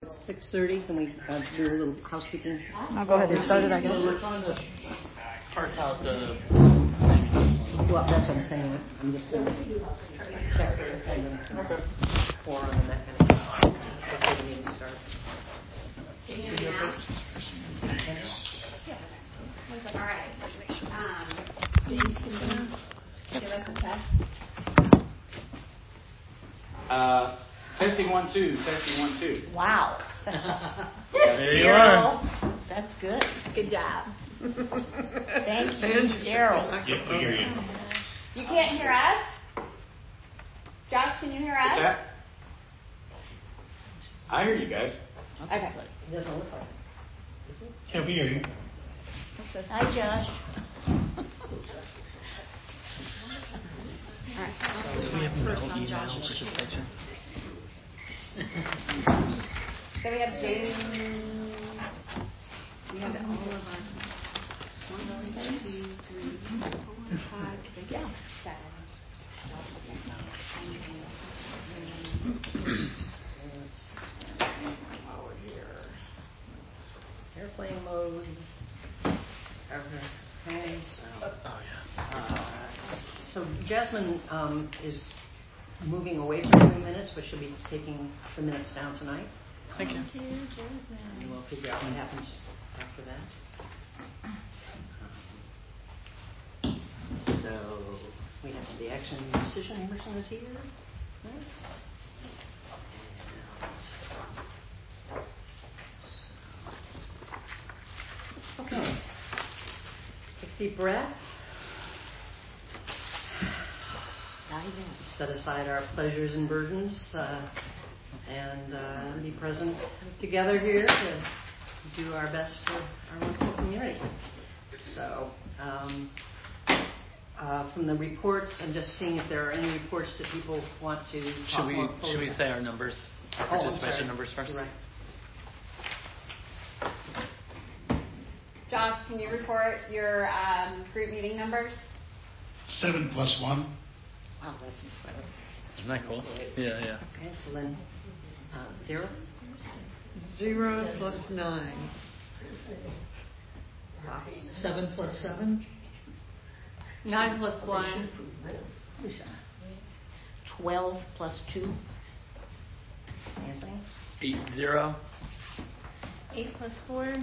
6:30. Can we do a little housekeeping? I'll go ahead and start it, I guess. We're trying to parse out the... Well, that's what I'm saying. I'm just going to check their attendance. Okay. Forum and that kind of thing. Before the meeting starts. All right. James, can you give us a test? Testing 1 2. Testing 1 2. Wow. There you are. That's good. Good job. Thank you, Daryl. Yeah, we hear you. You can't hear us? Josh, can you hear us? What's that? I hear you guys. Okay. It doesn't look like it. Is it? Yeah, we hear you. Hi, Josh. So we have no email participation. So we have James. We have all of our 1, 2, 3, 4, 5, 6, 7. Airplane mode. Okay, so Jasmine is moving away from doing minutes, but she'll be taking the minutes down tonight. Thank you. Jasmine. And we'll figure out what happens after that. So we have the action decision. Emerson is here. Nice. Okay. Take a deep breath. Set aside our pleasures and burdens and be present together here to do our best for our wonderful community. So, from the reports, I'm just seeing if there are any reports that people want to talk more fully Should we about. say our numbers, our participation numbers first? You're right. Josh, can you report your group meeting numbers? 7 plus 1. Wow, that's incredible. Isn't that cool? Yeah. Okay, so then, Daryl? 0 plus 9. 7 plus 7? 9 plus 1. 12 plus 2. Anthony? 8-0. 8 plus 4.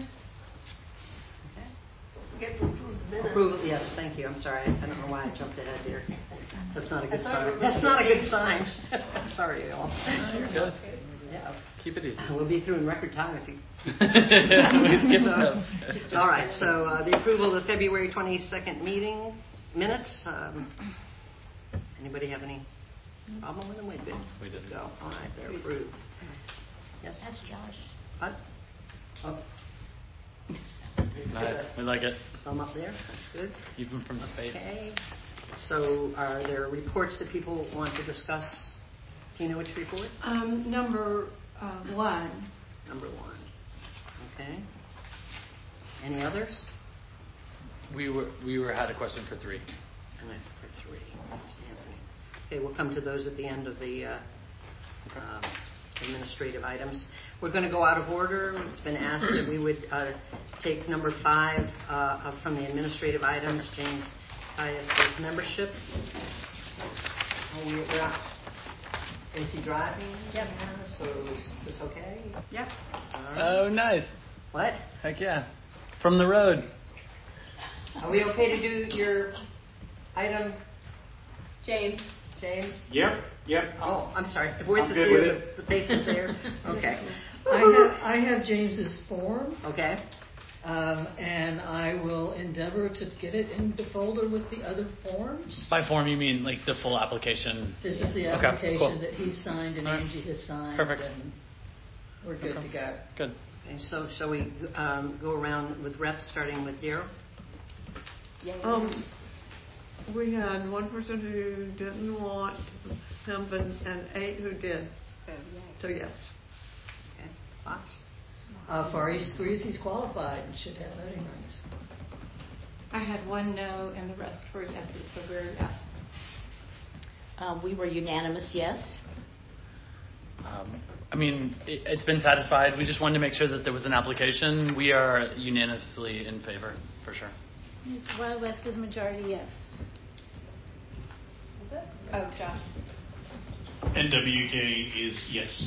Approval, yes, thank you. I'm sorry. I don't know why I jumped ahead there. That's not a good sign. That's not a good sign. Sorry, y'all. You're good. Yeah. Keep it easy. We'll be through in record time if you... We skipped So, all right, so the approval of the February 22nd meeting minutes. Anybody have any problem with them? We did. We didn't. Go. All right, they're approved. Yes? That's Josh. What? Oh. Nice. We like it. Thumb up there. That's good. Even from space. Okay. So are there reports that people want to discuss? Tina, which report? Number 1. Number 1. Okay. Any others? We had a question for 3. And then for 3. That's Anthony. Okay, we'll come to those at the end of the administrative items. We're going to go out of order. It's been asked that we would take number 5 from the administrative items, James Caius' membership. We're out. Is he driving? Yep. So is this okay? Yep. Oh, nice. What? Heck yeah. From the road. Are we okay to do your item, James. Yep. Oh, I'm sorry. The voice is I'm good here, with the face is there. Okay. I have James's form, Okay. and I will endeavor to get it in the folder with the other forms. By form, you mean like the full application? This is the Okay, application cool. that he signed and Angie has signed. Perfect. And we're good to go. Good. Okay, so shall we go around with reps, starting with Daryl? We had one person who didn't want him and 8 who did. So yes. Okay. Fox? Far East agrees he's qualified and should have voting rights. I had 1 no and the rest were yeses, so we're yes. We were unanimous, yes. I mean, it's been satisfied. We just wanted to make sure that there was an application. We are unanimously in favor, for sure. Wild West is majority yes. Oh, Josh. NWK is yes.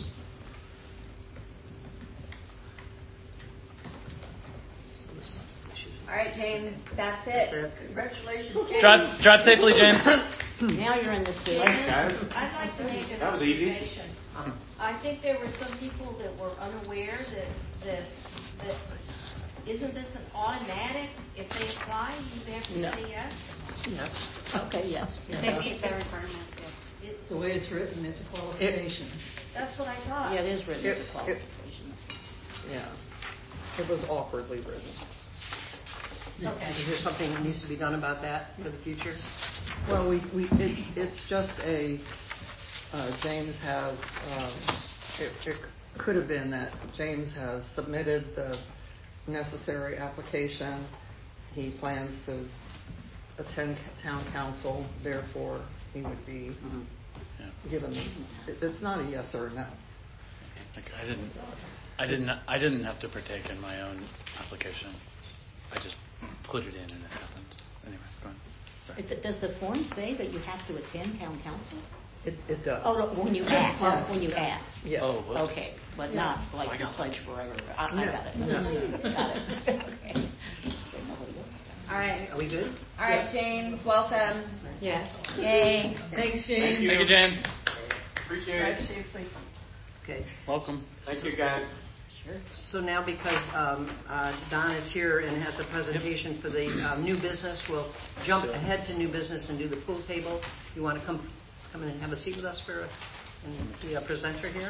All right, James, that's That's it. it. Congratulations. Drive safely, James. Now you're in the state. Guys, I'd like to make an that was easy. observation. I think there were some people that were unaware that isn't this an automatic? If they apply, you have to No. say yes? Yes. Okay, yes. They meet their requirements. The way it's written, it's a qualification. That's what I thought. Yeah, it is written as It- a qualification. Yeah. It was awkwardly written. Okay. Is there something that needs to be done about that for the future? Well, it's just James has, it could have been that James has submitted the necessary application. He plans to attend town council, therefore he would be given, it's not a yes or a no. Like, I didn't have to partake in my own application. I just put it in and it happened. Anyways, go on. Sorry. Does the form say that you have to attend town council? It does. Oh, no, when you ask, when you ask. Yes. Oh, whoops. Okay, but not like I you got pledge forever. I No, got it. no. Got it. Okay. So nobody else does. All right. Are we good? All right, James, welcome. Yes. Yay. Thanks, James. Thank you, James. Appreciate Drive it. safely. Okay. Welcome. Thank you, guys. So now, because Don is here and has a presentation for the new business, we'll jump ahead to new business and do the pool table. You want to come in and have a seat with us and be a presenter here?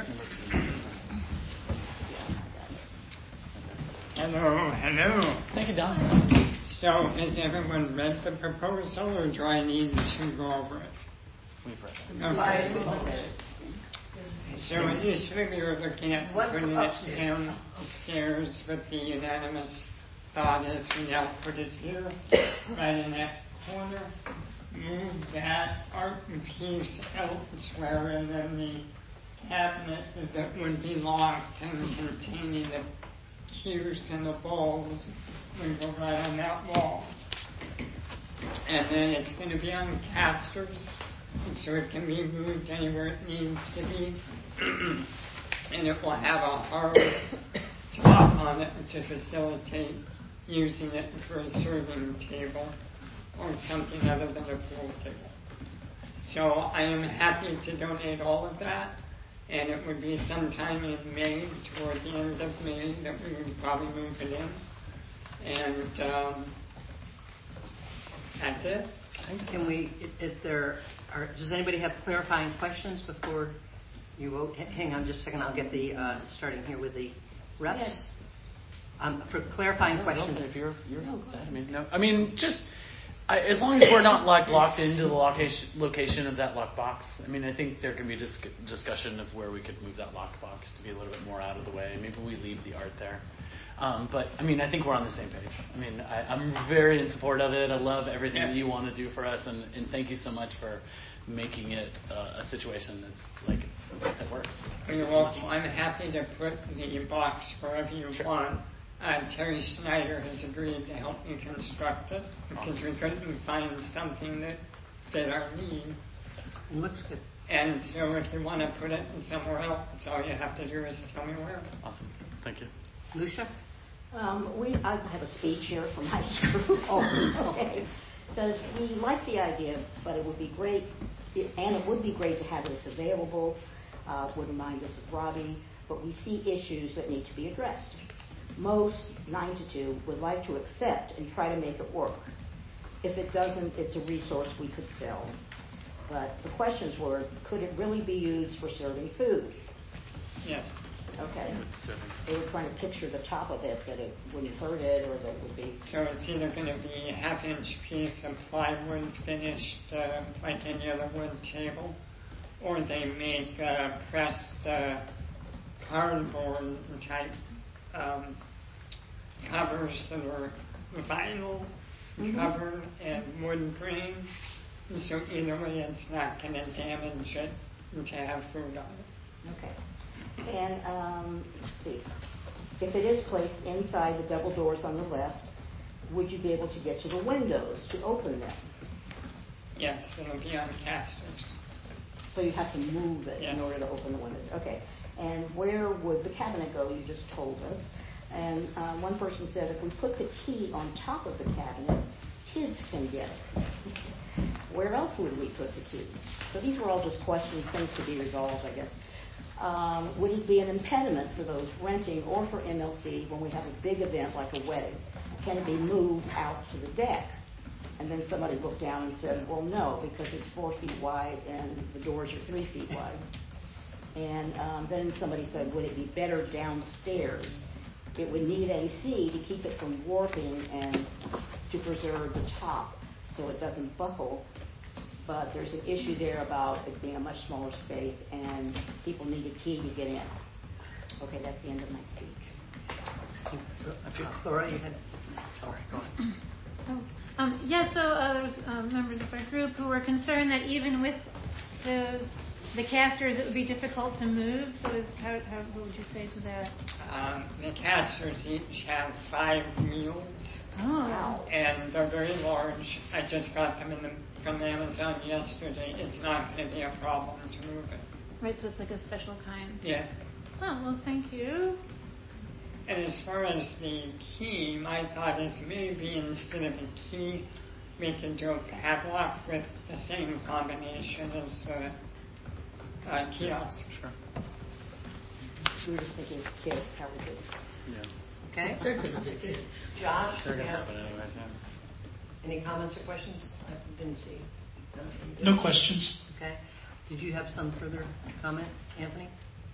Hello. Thank you, Don. So, has everyone read the proposal, or do I need to go over it? We've read it. Okay. So initially we were looking at putting it downstairs, but the unanimous thought is we now put it here, right in that corner, move that art piece elsewhere, and then the cabinet that would be locked and containing the cues and the bowls would go right on that wall. And then it's going to be on casters, so it can be moved anywhere it needs to be. And it will have a hard top on it to facilitate using it for a serving table or something other than a pool table. So I am happy to donate all of that, and it would be sometime in May, toward the end of May, that we would probably move it in. And that's it. Can we, does anybody have clarifying questions before you vote? Hang on just a second, I'll get starting here with the reps. Yes. For clarifying questions. If you're I mean, just as long as we're not like locked into the location of that lockbox. I mean, I think there can be discussion of where we could move that lockbox to be a little bit more out of the way. Maybe we leave the art there. But I mean, I think we're on the same page. I mean, I'm very in support of it. I love everything that you want to do for us, and thank you so much for making it a situation that's like that works. You're welcome. I'm happy to put the box wherever you want. Terry Schneider has agreed to help me construct it because we couldn't find something that fit our need. It looks good. And so if you want to put it somewhere else, all you have to do is tell me where. Awesome. Thank you. Lucia? I have a speech here from my school. Oh, okay. Says we like the idea, but it would be great, and it would be great to have this available. Would remind us of Robbie, but we see issues that need to be addressed. Most 9 to 2 would like to accept and try to make it work. If it doesn't, it's a resource we could sell. But the questions were, could it really be used for serving food? Yes. Okay. They were trying to picture the top of it, that it wouldn't hurt it, or that it would be... So it's either going to be a half-inch piece of plywood finished like any other wood table, or they make pressed cardboard type covers that are vinyl covered and wood grain. So either way, it's not going to damage it to have food on it. Okay. And let's see, if it is placed inside the double doors on the left, would you be able to get to the windows to open them? Yes, it'll be on casters. So you have to move it in Yes. order to open the windows. Okay. And where would the cabinet go? You just told us. And one person said if we put the key on top of the cabinet, kids can get it. Where else would we put the key? So these were all just questions, things to be resolved, I guess. Would it be an impediment for those renting or for MLC when we have a big event like a wedding? Can it be moved out to the deck? And then somebody looked down and said, well, no, because it's 4 feet wide and the doors are 3 feet wide. And then somebody said, would it be better downstairs? It would need AC to keep it from warping and to preserve the top so it doesn't buckle. But there's an issue there about it being a much smaller space and people need a key to get in. Okay, that's the end of my speech. Laura, you had. Sorry, go ahead. Yeah, so there was members of our group who were concerned that even with the casters, it would be difficult to move. So what would you say to that? The casters each have 5 wheels, Oh, wow. and they're very large. I just got them from Amazon yesterday. It's not going to be a problem to move it. Right, so it's like a special kind. Yeah. Oh, well, thank you. And as far as the key, my thought is maybe instead of a key, we could do a padlock with the same combination as the kiosk. Sure. We were just thinking of kids, how we did. Yeah. Okay. They're going to be kids. Josh, They're you gonna have happen anyways. Yeah. any comments or questions? I didn't see. No questions. Okay. Did you have some further comment, Anthony?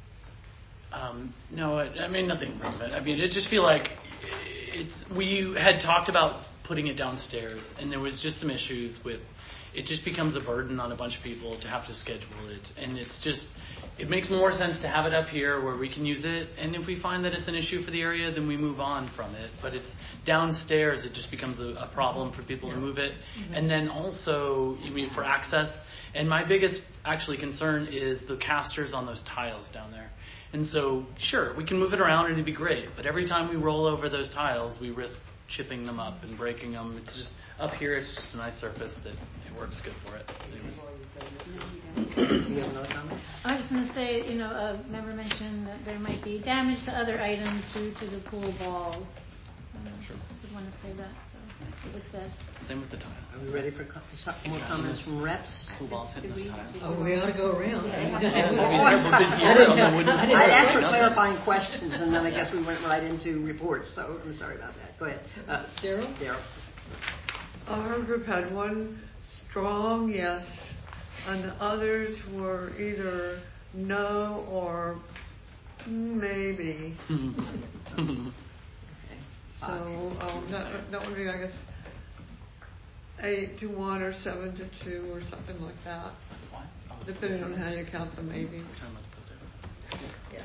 No, I mean nothing from it. I mean, it just feel like we had talked about putting it downstairs, and there was just some issues with it. Just becomes a burden on a bunch of people to have to schedule it, and it makes more sense to have it up here where we can use it. And if we find that it's an issue for the area, then we move on from it. But it's downstairs; it just becomes a problem for people to move it, and then also for access. And my biggest actually concern is the casters on those tiles down there. And so, sure, we can move it around and it'd be great, but every time we roll over those tiles, we risk chipping them up and breaking them. It's just, up here, it's just a nice surface that it works good for it. Do you have another comment? I was going to say, a member mentioned that there might be damage to other items due to the pool balls. Sure. I would want to say that, so it was said. Same with the tiles. Are we ready for some more comments from reps? Pool balls hitting those tiles. Oh, we ought to go around. I asked for clarifying questions, and then I guess we went right into reports, so I'm sorry about that. Go ahead. Daryl? Daryl. Our group had one strong yes, and the others were either no or maybe. So that would be, I guess, 8-1 or 7-2 or something like that, depending on how you count the maybes. Yeah.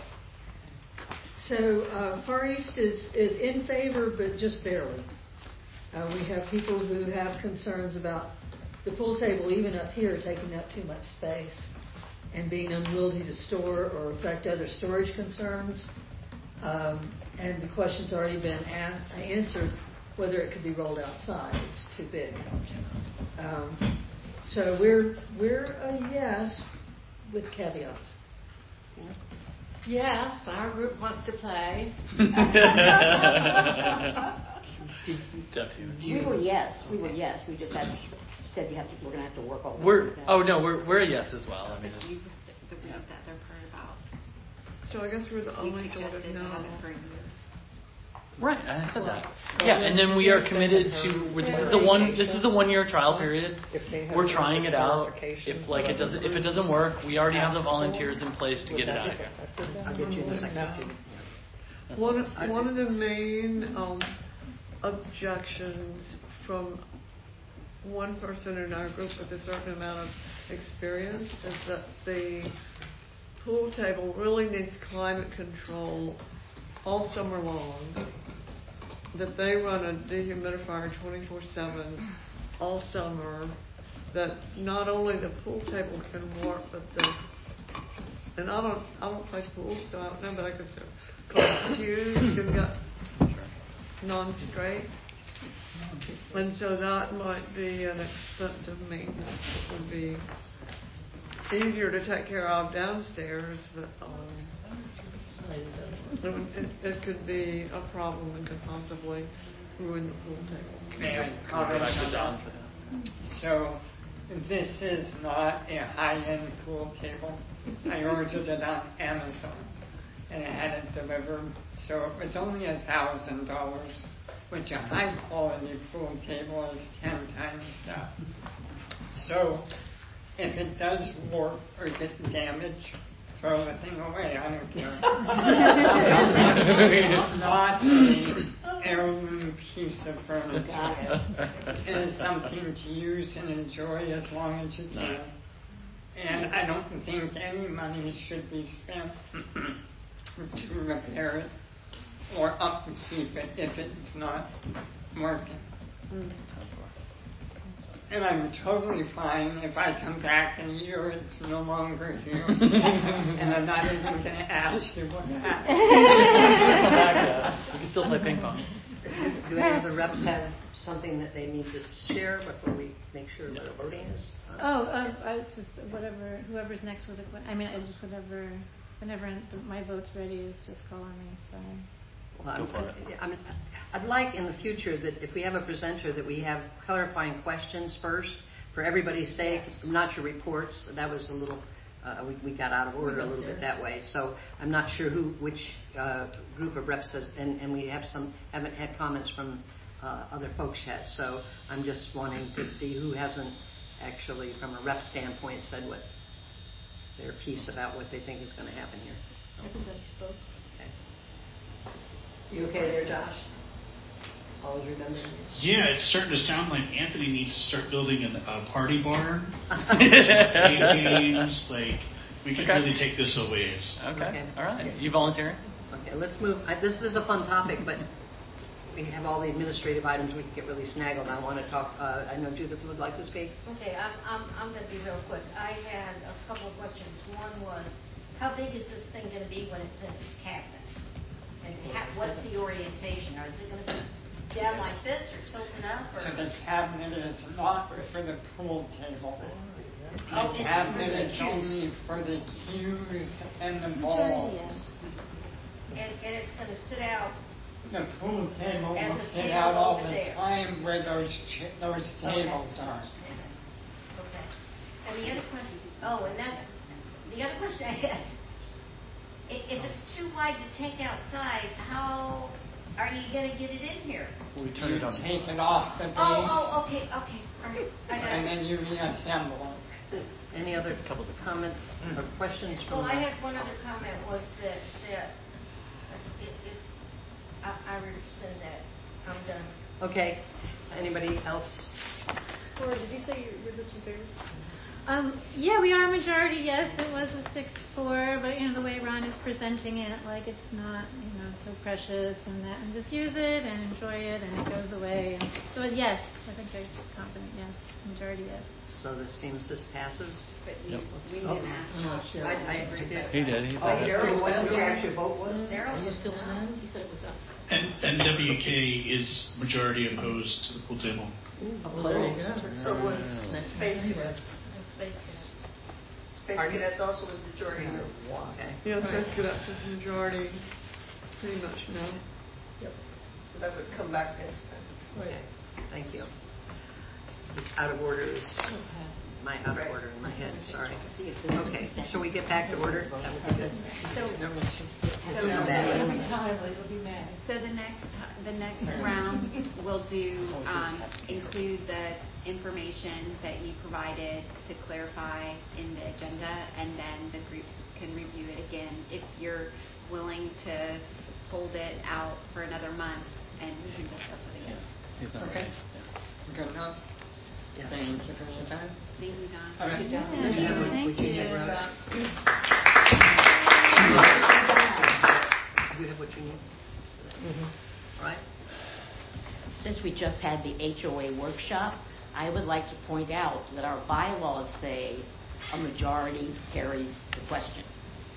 So Far East is in favor, but just barely. We have people who have concerns about the pool table, even up here, taking up too much space and being unwieldy to store or affect other storage concerns. And the question's already been answered whether it could be rolled outside. It's too big. So we're a yes with caveats. Yes, our group wants to play. We were yes. We just said we're going to have to work all this. We're a yes as well. I mean, You the read that other part about. So I guess we're the We only sort of suggested to no. have it for a year. right, I said that. Yeah, and then we are committed to. This is the 1 year trial period. We're trying it out. If it doesn't work, we already have the volunteers in place to get it out of here. I'll get you in a second. One of the main objections from one person in our group with a certain amount of experience is that the pool table really needs climate control all summer long. That they run a dehumidifier 24/7 all summer. That not only the pool table can warp, but And I don't play pool, so I don't know, but I could call cues, you've got non-straight. And so that might be an expensive maintenance. It would be easier to take care of downstairs, but it could be a problem and could possibly ruin the pool table. May I Go comment back to on John that? for that. So, this is not a high-end pool table. I ordered it on Amazon, and I had it delivered, so it was only $1,000, which a high-quality pool table is 10 times that. So, if it does warp or get damaged, throw the thing away. I don't care. It's not an heirloom piece of furniture. It is something to use and enjoy as long as you can. And I don't think any money should be spent to repair it or upkeep it if it's not working. And I'm totally fine if I come back in a year it's no longer here. And I'm not even going to ask you what happened. We can still play ping pong. Do any of the reps have something that they need to share before we make sure what the voting is? I just whoever's next with a question. I mean, I just whenever my vote's ready, is just call on me. So. Well, I'd like in the future that if we have a presenter that we have clarifying questions first for everybody's sake, not your reports. That was a little, we got out of order a little bit that way. So I'm not sure which group of reps has, and we haven't had comments from other folks yet. So I'm just wanting to see who hasn't actually, from a rep standpoint, said what their piece about what they think is going to happen here. Everybody spoke. You okay there, Josh? All redundant? Yeah, it's starting to sound like Anthony needs to start building a party barn. Some games, like we could really take this a ways. Okay. All right. You volunteering? Okay, let's move. This is a fun topic, but we have all the administrative items. We can get really snaggled. I want to talk. I know Judith would like to speak. Okay, I'm going to be real quick. I had a couple of questions. One was, how big is this thing going to be when it's in its cabinet? And what's the orientation? Is it going to be down like this or tilted up? Or? So the cabinet is not for the pool table. Oh, The cabinet is only for the cues and the balls. And it's going to sit out. The pool table As will a sit table out all over the there. time where those tables are. Okay. And the other question. The other question I had. If it's too wide to take outside, how are you going to get it in here? We turn it on. Take it off the base. Okay. All right. I got And it. then you reassemble it. Any other comments or questions from? Well, I had one other comment was that I rescind that. I'm done. Okay. Anybody else? Or did you say your groups and fairs? Yeah, we are majority. Yes, it was a 6-4, but the way Ron is presenting it, like it's not so precious, and just use it and enjoy it, and it goes away. And so yes, I think they're confident. Yes, majority yes. So this passes. But we didn't ask. I did. He did. He Oh, said it. Daryl, what did your actual vote was? Are you still in? You said it was up. And WK is majority opposed to the pool table. There you go. So was Space And Cadets. Space Cadets. Space Cadets also was majority. Okay. Yes, Space Cadets is majority, pretty much no. So that would come back next time. Okay. Thank you. It's out of order. My out of order in my head. Sorry. Okay. So we get back to order. That would be good. So the next round will include the information that you provided to clarify in the agenda, and then the groups can review it again. If you're willing to hold it out for another month, and we can discuss it again. He's not Okay. ready. Good enough. Yes. Thank you for your time. Thank you, Don. All right. Good job. Yeah, thank you. You have what you need? All right. Since we just had the HOA workshop, I would like to point out that our bylaws say a majority carries the question.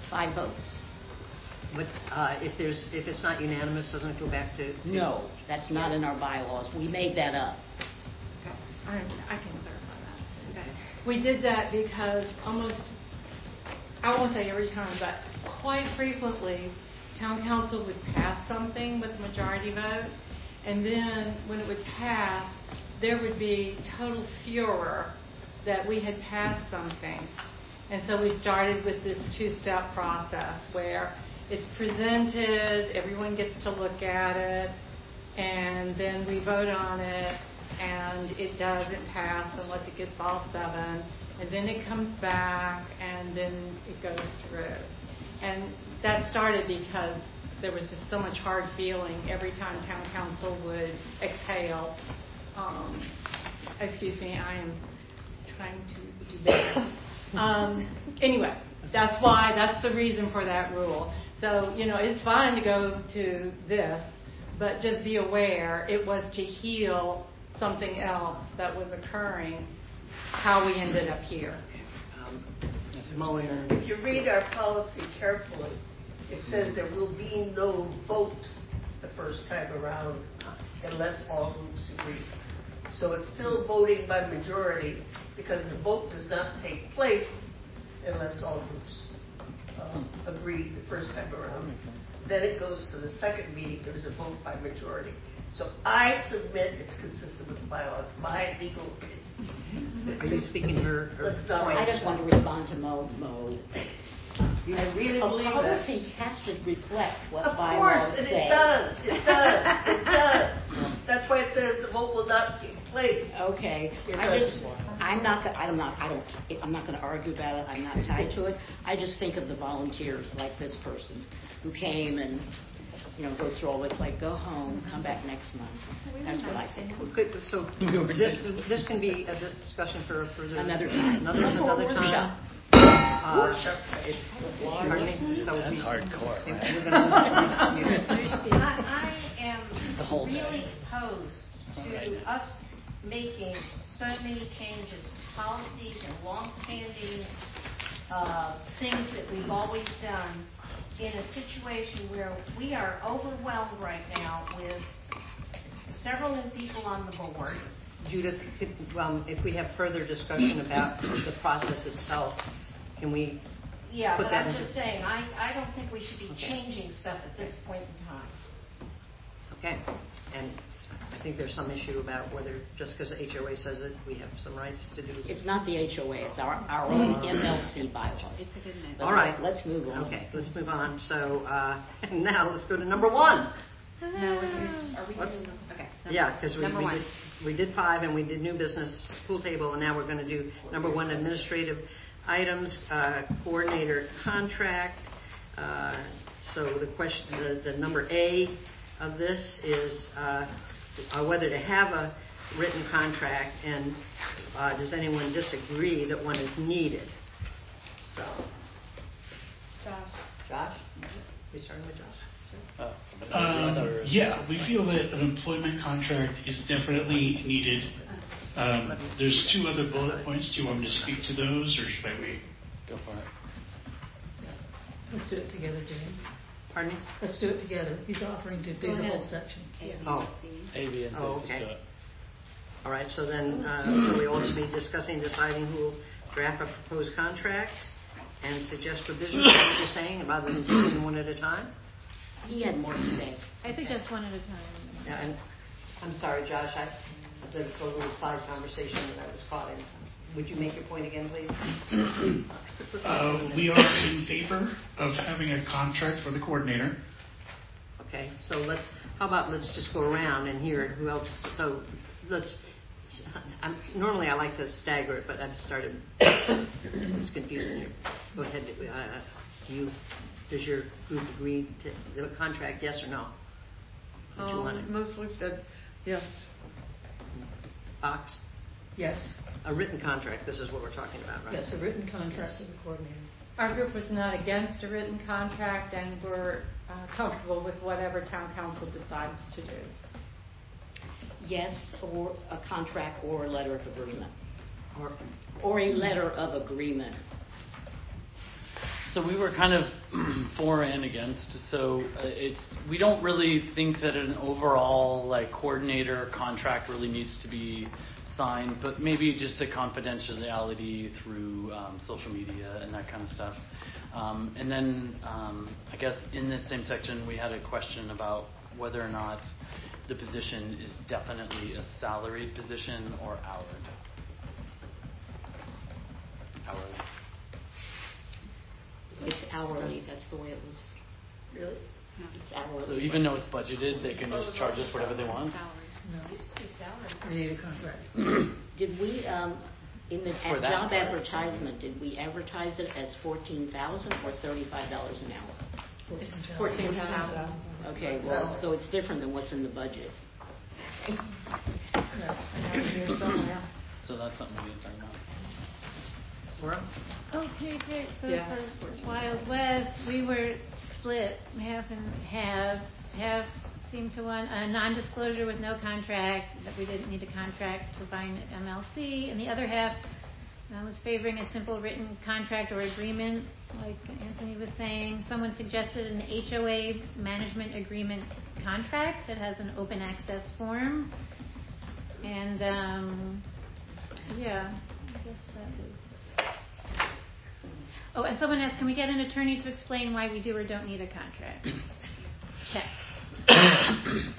5 votes. But if it's not unanimous, doesn't it go back to? No, that's not in our bylaws. We made that up. Okay. I can clarify that. Okay. We did that because almost, I won't say every time, but quite frequently, town council would pass something with a majority vote, and then when it would pass, there would be total furor that we had passed something. And so we started with this 2-step process where it's presented, everyone gets to look at it, and then we vote on it, and it doesn't pass unless it gets all 7, and then it comes back, and then it goes through. And that started because there was just so much hard feeling every time town council would exhale. Excuse me, I am trying to do better. Anyway, that's the reason for that rule. So, it's fine to go to this, but just be aware it was to heal something else that was occurring, how we ended up here. If you read our policy carefully, it says there will be no vote the first time around unless all groups agree. So it's still voting by majority because the vote does not take place unless all groups agree the first time around. Then it goes to the second meeting, there's a vote by majority. So I submit it's consistent with the bylaws, my legal opinion. Are you speaking her point? I just want to respond to Mo. I really believe that. Policy has to reflect what Of bylaws course, and say. it does. That's why it says the vote will not take place. Okay. I'm not going to argue about it. I'm not tied to it. I just think of the volunteers like this person who came and go through all this, like, go home, come back next month. That's what I think. So this can be a discussion for a further Another time. Another time. Pardon me? So That's hardcore. Right? We're gonna I am really opposed to us making so many changes to policies and long-standing things that we've always done in a situation where we are overwhelmed right now with several new people on the board. Judith, if we have further discussion about the process itself, can we Yeah, put but that I'm in? just saying, I don't think we should be changing stuff at this point in time. Okay. And I think there's some issue about whether just because the HOA says it, we have some rights to do it. It's not the HOA. It's our own MLC bylaws. It's a good note. All right. Let's move on. Okay, let's move on. So now let's go to number 1. No, are we doing okay. Yeah, because Number one. we did 5 and we did new business pool table, and now we're going to do number 1, administrative items, coordinator contract. So the question, the number A of this is whether to have a written contract, and does anyone disagree that one is needed? So, Josh, we starting with Josh? Yeah, we feel that an employment contract is definitely needed. There's 2 other bullet points. Do you want me to speak to those, or should I wait? Go for it. Let's do it together, Dan. Pardon me? Let's do it together. He's offering to do the whole section. Oh. A, B, and C. Oh, Just okay. do it. All right, so then so we'll also be discussing, deciding who will draft a proposed contract and suggest revisions. Is that what you're saying, rather than taking them one at a time? He had more to say. I suggest one at a time. Yeah, and I'm sorry, Josh, there's a little side conversation that I was caught in. Would you make your point again, please? We are in favor of having a contract for the coordinator. Okay, so how about let's just go around and hear who else. So normally I like to stagger it, but I've started, it's confusing here. Go ahead, does your group agree to the contract, yes or no? That you want it? Mostly said yes. Fox? Yes. A written contract, this is what we're talking about, right? Yes, a written contract for the coordinator. Our group was not against a written contract, and we're comfortable with whatever town council decides to do. Yes, or a contract or a letter of agreement. Or a letter of agreement. So we were kind of for and against. So we don't really think that an overall like coordinator contract really needs to be signed, but maybe just a confidentiality through social media and that kind of stuff. And then I guess in this same section we had a question about whether or not the position is definitely a salaried position or hourly. It's hourly, that's the way it was. Really? It's hourly. So even though it's budgeted, they can just charge us whatever they want? We need a contract. Did we, in the For that job part. advertisement, did we advertise it as $14,000 or $35 an hour? It's 14,000. Okay, well, so it's different than what's in the budget. So that's something we need to talk about. Laura? Okay, great. So Yes. for Wild West, we were split, half and half. Half seemed to want a non-disclosure with no contract, that we didn't need a contract to bind MLC, and the other half was favoring a simple written contract or agreement, like Anthony was saying. Someone suggested an HOA management agreement contract that has an open access form. And, yeah, I guess that is... Oh, and someone asked, can we get an attorney to explain why we do or don't need a contract? Check. I'm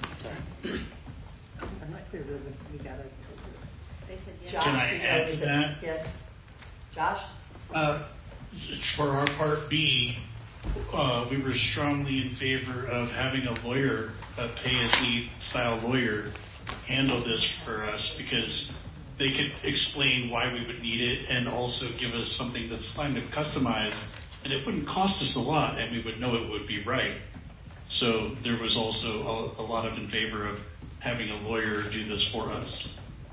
not clear whether we got it. They said yes. Josh, Can I add to that? Yes. Josh? For our Part B, we were strongly in favor of having a lawyer, a pay-as-need style lawyer, handle this for us because they could explain why we would need it and also give us something that's kind of customized, and it wouldn't cost us a lot, and we would know it would be right. So there was also a lot of in favor of having a lawyer do this for us.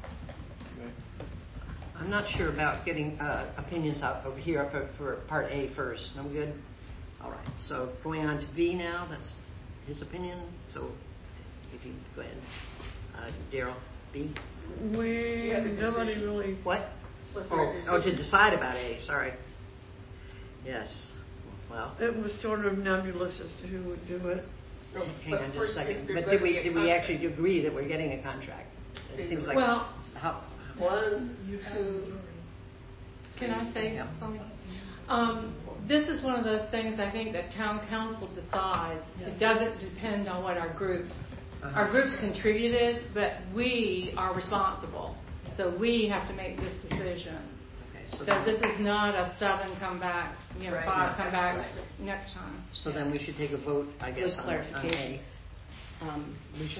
I'm not sure about getting opinions out over here for Part A first. No good? All right. So going on to B now, that's his opinion. So if you go ahead. Daryl, B? Nobody really. What? Was there a Oh, to decision? decide about A, sorry. Yes. Well, It was sort of nebulous as to who would do it. hang on just a Is second. there But going did we to be a did we contract? actually agree that we're getting a contract? It seems like Well- how 1, 2. Can I say Yeah. something? This is one of those things I think that town council decides. It doesn't depend on what our groups contributed, but we are responsible. So we have to make this decision. okay. So then- this is not a 7 come back, Right. 5 come back Absolutely. next time. So then we should take a vote, I guess, With on clarification. A. Alicia?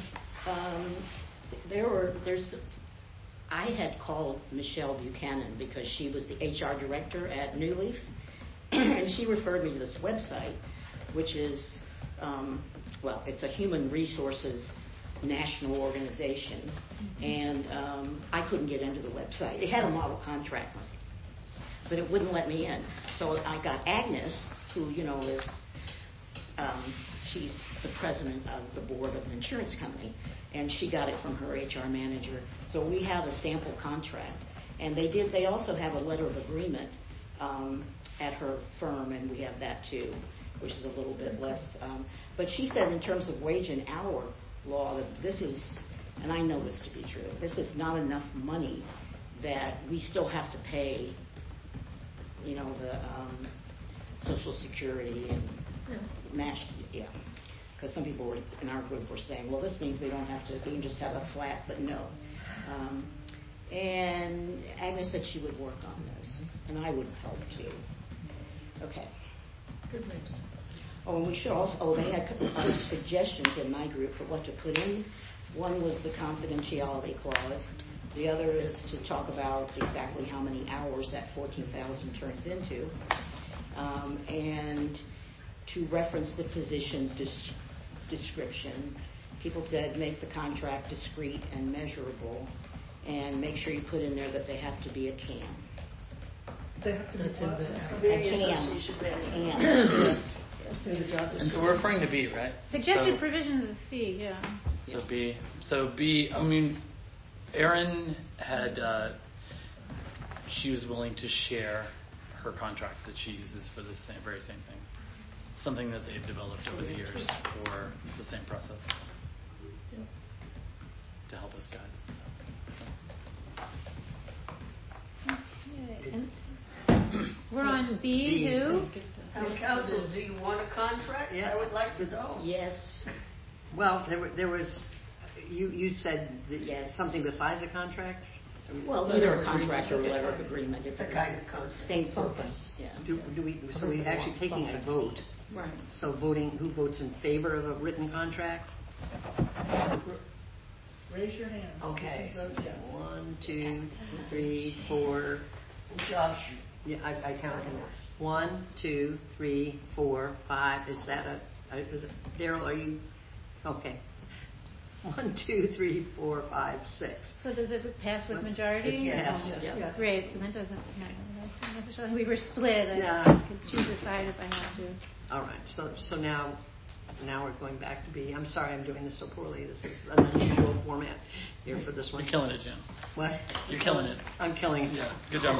I had called Michelle Buchanan because she was the HR director at New Leaf, and she referred me to this website, which is, it's a human resources national organization, and I couldn't get into the website. It had a model contract, but it wouldn't let me in. So I got Agnes, who, is, she's the president of the board of an insurance company, and she got it from her HR manager. So we have a sample contract, and they also have a letter of agreement at her firm, and we have that too, which is a little bit less. But she said in terms of wage and hour law that this is, and I know this to be true, this is not enough money that we still have to pay, the Social Security and because some people in our group were saying, well, this means we can just have a flat, but no. And Agnes said she would work on this, and I would help too. Okay. Good news. Oh, and we should also, they had suggestions in my group for what to put in. One was the confidentiality clause. The other is to talk about exactly how many hours that 14,000 turns into. And to reference the position description. People said make the contract discreet and measurable, and make sure you put in there that they have to be a CAM. That's in the. Community Association manager. CAM. That's in the job And so description. we're referring to B, right? Suggested So- provisions is C, yeah. So B, I mean, Erin had, she was willing to share her contract that she uses for the very same thing. Something that they've developed over the years for the same process to help us guide. Okay, and we're on B. Who? Town council, do you want a contract? Yeah. I would like to know. Yes. Well, there was, you said that Yes. something besides a contract? Well, either a contract or a letter of agreement. It's A kind of contract. same purpose, yeah. So we're actually taking a vote. Right. So who votes in favor of a written contract? Raise your hand. Okay. 1, 2, 3, 4. Josh, Yeah, I counted him. 1, 2, 3, 4, 5. Is that is it, Daryl, are you, okay. 1, 2, 3, 4, 5, 6. So does it pass with majority? Yes. Yes. Great, so that doesn't, not necessarily, we were split. Yeah. I could decide if I have to. All right, so now we're going back to B. I'm sorry I'm doing this so poorly. This is an unusual format here for this one. You're killing it, Jim. What? You're killing it. I'm killing it. Yeah, good job.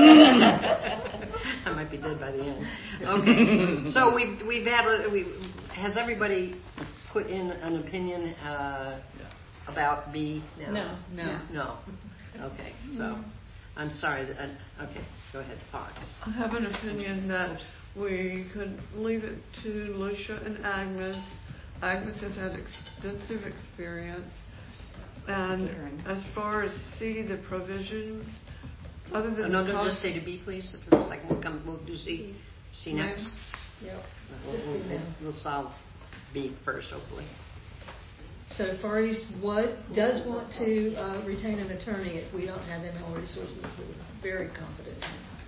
I might be dead by the end. Okay, so has everybody put in an opinion about B now? No. Okay, so I'm sorry. Okay, go ahead, Fox. I have an opinion that we could leave it to Lucia and Agnes. Agnes has had extensive experience. And as far as C, the provisions, other than No, the just cost, stay to B, please. For a second, we'll do C. C next. Yep. Just do now. We'll solve B first, hopefully. So Far East does want to retain an attorney if we don't have ML resources. We're very confident.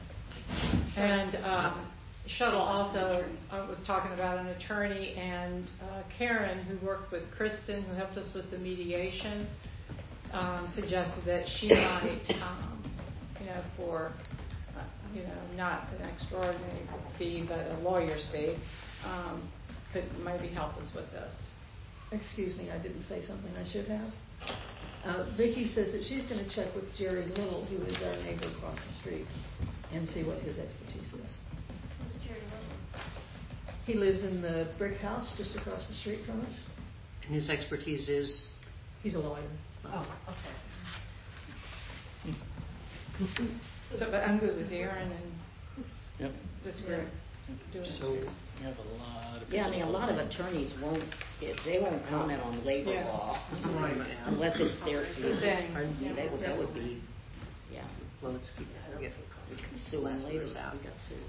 And Shuttle also was talking about an attorney, and Karen, who worked with Kristen, who helped us with the mediation, suggested that she might, for not an extraordinary fee, but a lawyer's fee, could maybe help us with this. Excuse me, I didn't say something I should have. Vicki says that she's going to check with Jerry Little, who is our neighbor across the street, and see what his expertise is. Who's Jerry Little? He lives in the brick house just across the street from us. And his expertise is? He's a lawyer. Oh, okay. So, but I'm good with Aaron and Yep. this group doing So it. We have a lot of Yeah, I mean, a lot of attorneys won't comment on labor Yeah. law Right. unless it's their field. Thing. That would be, yeah. Well, let's keep We could sue on last labor. this out. We got sued.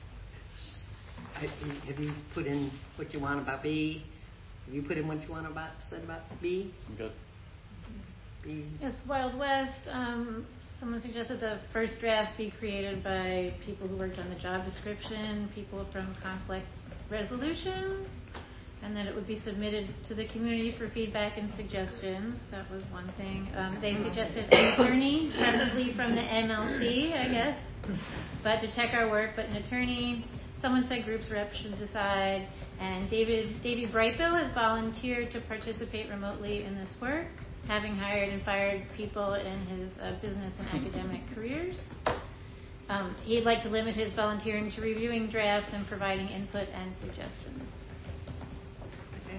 Have you put in what you want about B? Have you put in what you want said about B? I'm good. B. Yes, Wild West. Someone suggested the first draft be created by people who worked on the job description, people from conflict resolution, and that it would be submitted to the community for feedback and suggestions. That was one thing. They suggested an attorney, preferably from the MLC, I guess, but to check our work, but an attorney. Someone said groups rep should decide, and Davey Brightbill has volunteered to participate remotely in this work, having hired and fired people in his business and academic careers. He'd like to limit his volunteering to reviewing drafts and providing input and suggestions. Okay.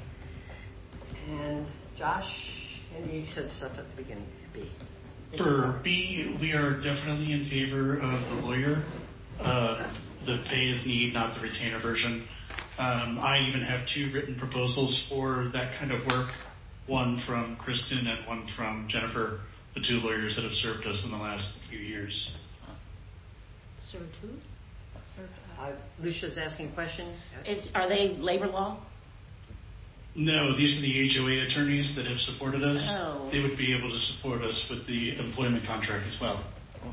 And Josh, and you said stuff at the beginning. B. For B, we are definitely in favor of the lawyer. The pay as need, not the retainer version. I even have 2 written proposals for that kind of work. One from Kristen and one from Jennifer, the 2 lawyers that have served us in the last few years. Served who? Lucia's asking a question. Are they labor law? No, these are the HOA attorneys that have supported us. Oh. They would be able to support us with the employment contract as well.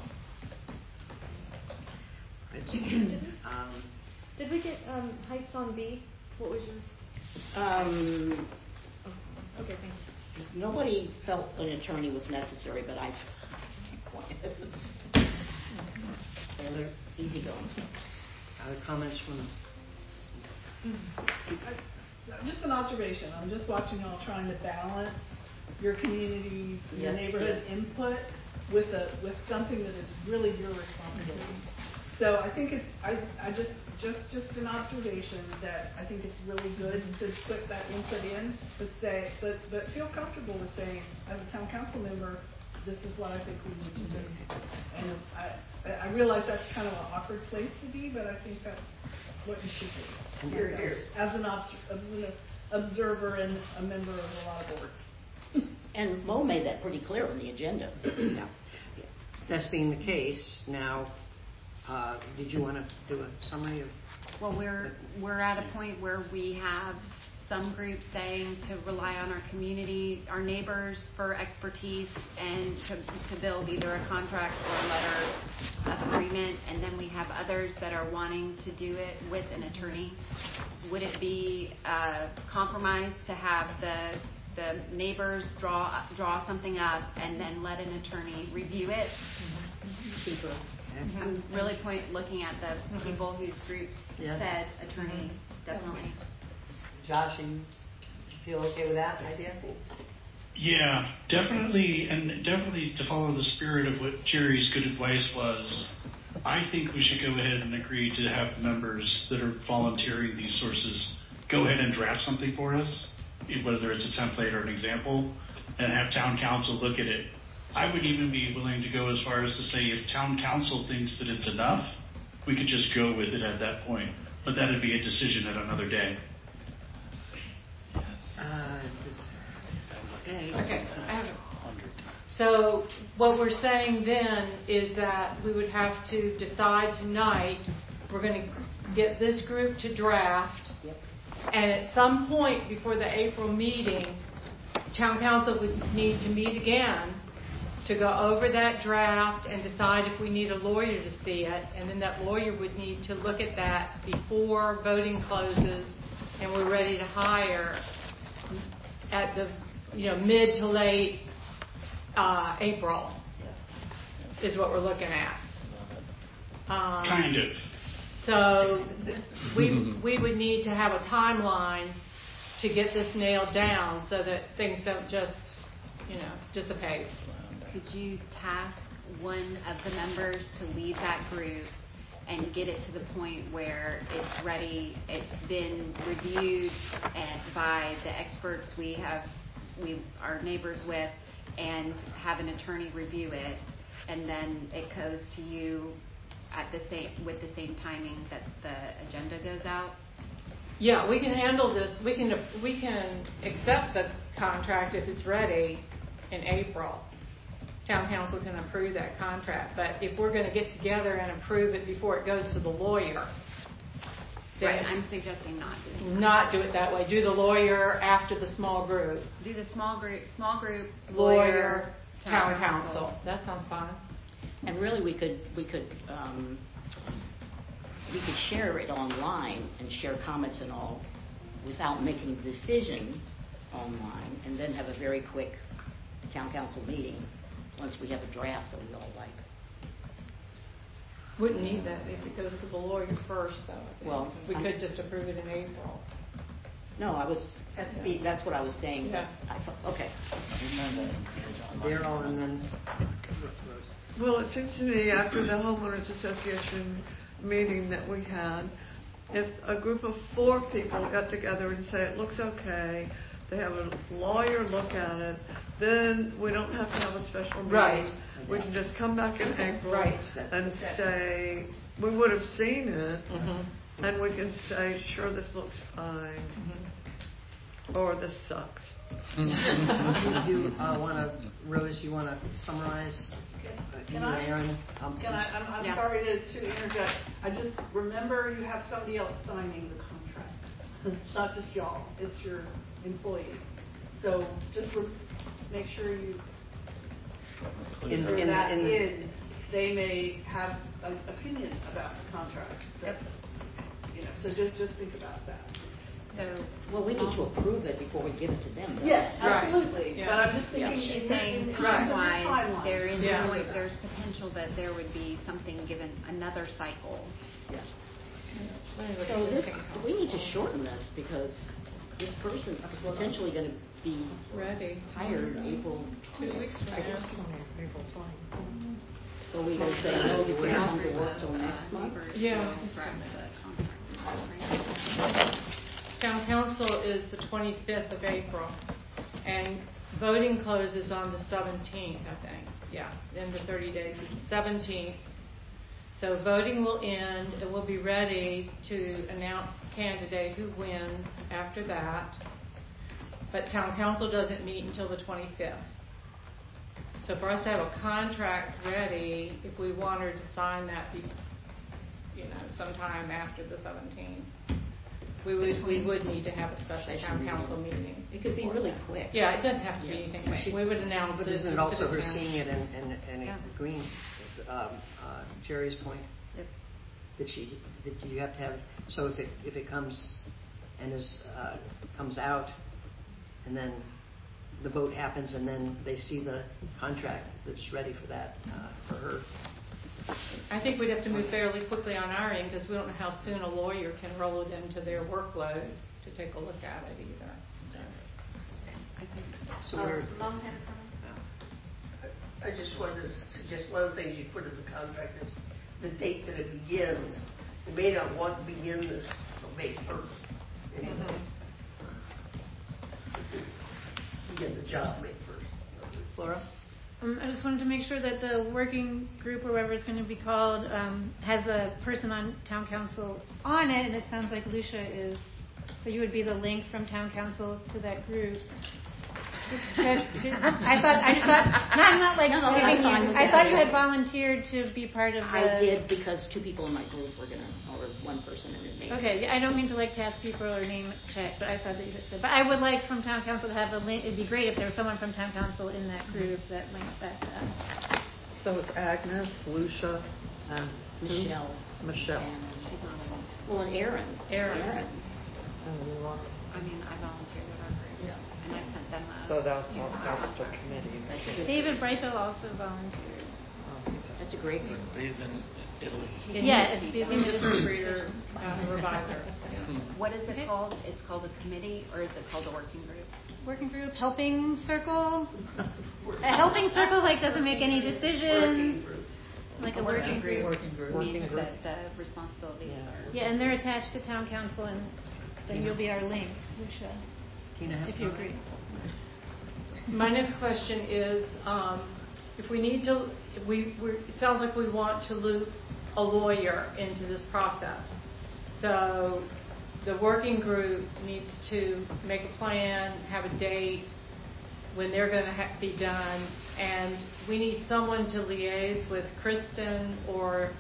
Did we get heights on B? What was your? Okay, thank you. Nobody felt an attorney was necessary, but I was. They're easy going. Other comments from? Just an observation. I'm just watching y'all trying to balance your community, your neighborhood input with something that is really your responsibility. So I think it's, I just an observation that I think it's really good to put that input in, but feel comfortable with saying, as a town council member, this is what I think we need to do. And I realize that's kind of an awkward place to be, but I think that's what you should do. Here, here. As an observer and a member of a lot of boards. And Mo made that pretty clear on the agenda. Yeah. That's being the case, now, did you want to do a summary of? Well, we're at a point where we have some groups saying to rely on our community, our neighbors for expertise and to build either a contract or a letter of agreement, and then we have others that are wanting to do it with an attorney. Would it be a compromise to have the neighbors draw something up and then let an attorney review it? Cheaper. I'm really looking at the people whose groups Yes. said attorney, definitely. Josh, you feel okay with that idea? Yeah, definitely, and definitely to follow the spirit of what Jerry's good advice was, I think we should go ahead and agree to have members that are volunteering these sources go ahead and draft something for us, whether it's a template or an example, and have town council look at it. I would even be willing to go as far as to say if town council thinks that it's enough, we could just go with it at that point. But that would be a decision at another day. Okay. So what we're saying then is that we would have to decide tonight, we're going to get this group to draft, and at some point before the April meeting, town council would need to meet again to go over that draft and decide if we need a lawyer to see it, and then that lawyer would need to look at that before voting closes and we're ready to hire at the mid to late April is what we're looking at. Kind of. So we would need to have a timeline to get this nailed down so that things don't just dissipate. Could you task one of the members to lead that group and get it to the point where it's ready, it's been reviewed by the experts we are neighbors with, and have an attorney review it, and then it goes to you with the same timing that the agenda goes out? Yeah, we can handle this. We can accept the contract if it's ready in April. Town council can approve that contract, but if we're going to get together and approve it before it goes to the lawyer, right, I'm suggesting not do it that way. Do the lawyer after the small group. Do the small group, lawyer, town council. That sounds fine. And really, we could share it online and share comments and all without making a decision online, and then have a very quick town council meeting once we have a draft that we all like. Wouldn't need that if it goes to the lawyer first, though. Well, we could just approve it in April. No, that's what I was saying. Yeah. Okay. Daryl, and then. Well, it seems to me after the homeowners association meeting that we had, if a group of 4 people got together and say it looks okay, they have a lawyer look at it, then we don't have to have a special meeting. Right. We can just come back in April and say we would have seen it, and we can say, sure, this looks fine, or this sucks. Do you want to, Rose, you want to summarize? Can I? Aaron? I'm sorry to interject. I just remember you have somebody else signing the contract. It's not just y'all. It's your employee. So just make sure you they may have an opinion about the contract. So just think about that. Well, we need to approve it before we give it to them. Though. Yes, absolutely. Right. Yeah. But I'm just thinking She's saying time-wise, there's potential that there would be something given another cycle. Yeah. So we need to shorten this because this person's potentially going to be ready hired April 2 weeks from now. April 20. So we gonna say no, you can't come to work till next month? Yeah. Town council is the 25th of April, and voting closes on the 17th, I think. Yeah, in the 30 days is the 17th. So voting will end, and we'll be ready to announce the candidate who wins after that. But town council doesn't meet until the 25th. So for us to have a contract ready, if we wanted to sign that, sometime after the 17th, we would need to have a special town council meeting. It could be really quick. Yeah, it doesn't have to be anything quick. We would announce it. But isn't it also her seeing it and agreeing, Jerry's point? Yep. That you have to have, so if it comes and comes out, and then the vote happens, and then they see the contract that's ready for that, for her. I think we'd have to move fairly quickly on our end, because we don't know how soon a lawyer can roll it into their workload to take a look at it either. So we're. Mom had a comment? I just wanted to suggest one of the things you put in the contract is the date that it begins. They may not want to begin this until May 1st. Anyway. Begin the job May 1st. Flora? I just wanted to make sure that the working group, or whatever it's going to be called, has a person on town council on it, and it sounds like Lucia is. So you would be the link from town council to that group. I thought you had volunteered to be part of the. I did, because two people in my group were or one person in it. Okay, I don't mean to task people or name check, but I thought that you had said. But I would like from town council to have a link. It'd be great if there was someone from town council in that group that links back to us. So it's Agnes, Lucia, and Michelle. Michelle. And she's not alone. Well, and Aaron. And you want. I volunteered with our group. Yeah. And I sent them So that's the committee. David Brightbill also volunteered. That's a great group. But he's in Italy. Yeah, he's a proofreader, reviser. What is it called? It's called a committee, or is it called a working group? Working group, helping circle. A helping circle doesn't make any decisions. Like a working group. Working group. The responsibilities are. Yeah, and they're attached to town council, and then you'll be our link, Lucia, if you agree. My next question is, if we need to, it sounds like we want to loop a lawyer into this process. So the working group needs to make a plan, have a date when they're going to be done, and we need someone to liaise with Kristen or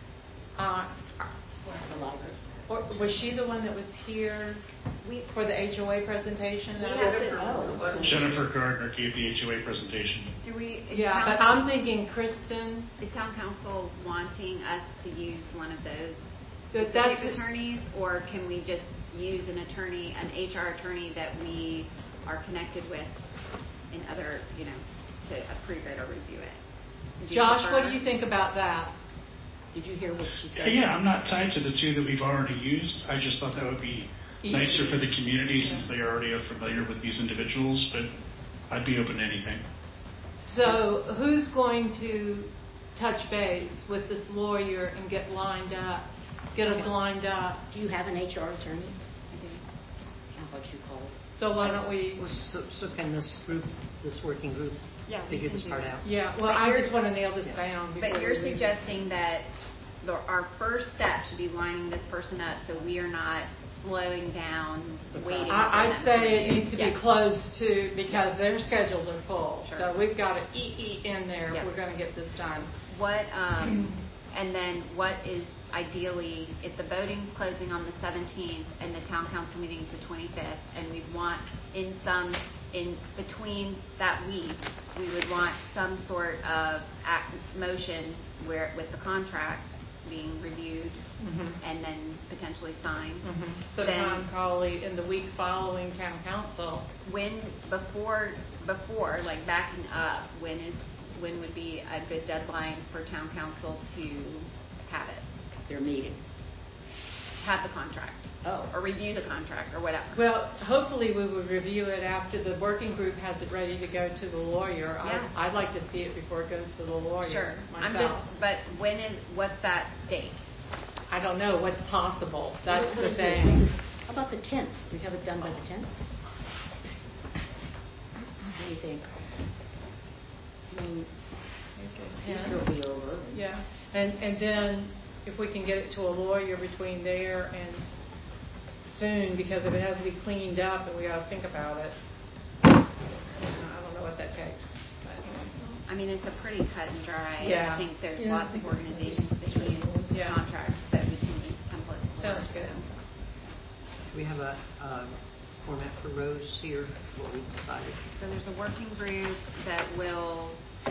Eliza. Or was she the one that was here for the HOA presentation? Jennifer Gardner gave the HOA presentation. But I'm thinking Kristen. Is town council wanting us to use one of those That's attorneys, or can we just use an HR attorney that we are connected with in other, to approve it or review it? Josh, what do you think about that? Did you hear what she said? Yeah, I'm not tied to the two that we've already used. I just thought that would be nicer for the community since they already are familiar with these individuals, but I'd be open to anything. So who's going to touch base with this lawyer and get us lined up? Do you have an HR attorney? I do. How about you call it? So why don't we... So can this working group figure this part out? Yeah, well, I just want to nail this down. But you're suggesting that our first step should be lining this person up so we are not slowing down, waiting. I'd say it needs to be close to, because their schedules are full. Sure. So we've got to eat in there if we're going to get this done. And then what is ideally, if the voting's closing on the 17th and the town council meeting is the 25th, and we want in between that week, we would want some sort of motion with the contract being reviewed and then potentially signed. So then probably in the week following town council. Before backing up, when would be a good deadline for town council to have it? Their meeting. Have the contract. or review the contract or whatever. Well, hopefully we would review it after the working group has it ready to go to the lawyer. Yeah. I'd like to see it before it goes to the lawyer. Sure. Myself. But what's that date? I don't know what's possible. That's What the is thing. this? How about the 10th? We have it done by the 10th? What do you think? I mean, Easter will be over. Yeah, and then if we can get it to a lawyer between there and soon, because if it has to be cleaned up and we got to think about it, I don't know what that takes. But, I mean, it's a pretty cut and dry. Yeah. I think there's Yeah. lots of organizations that use contracts that we can use templates for. Sounds good. Do we have a format for Rose here, what we decided? So there's a working group that will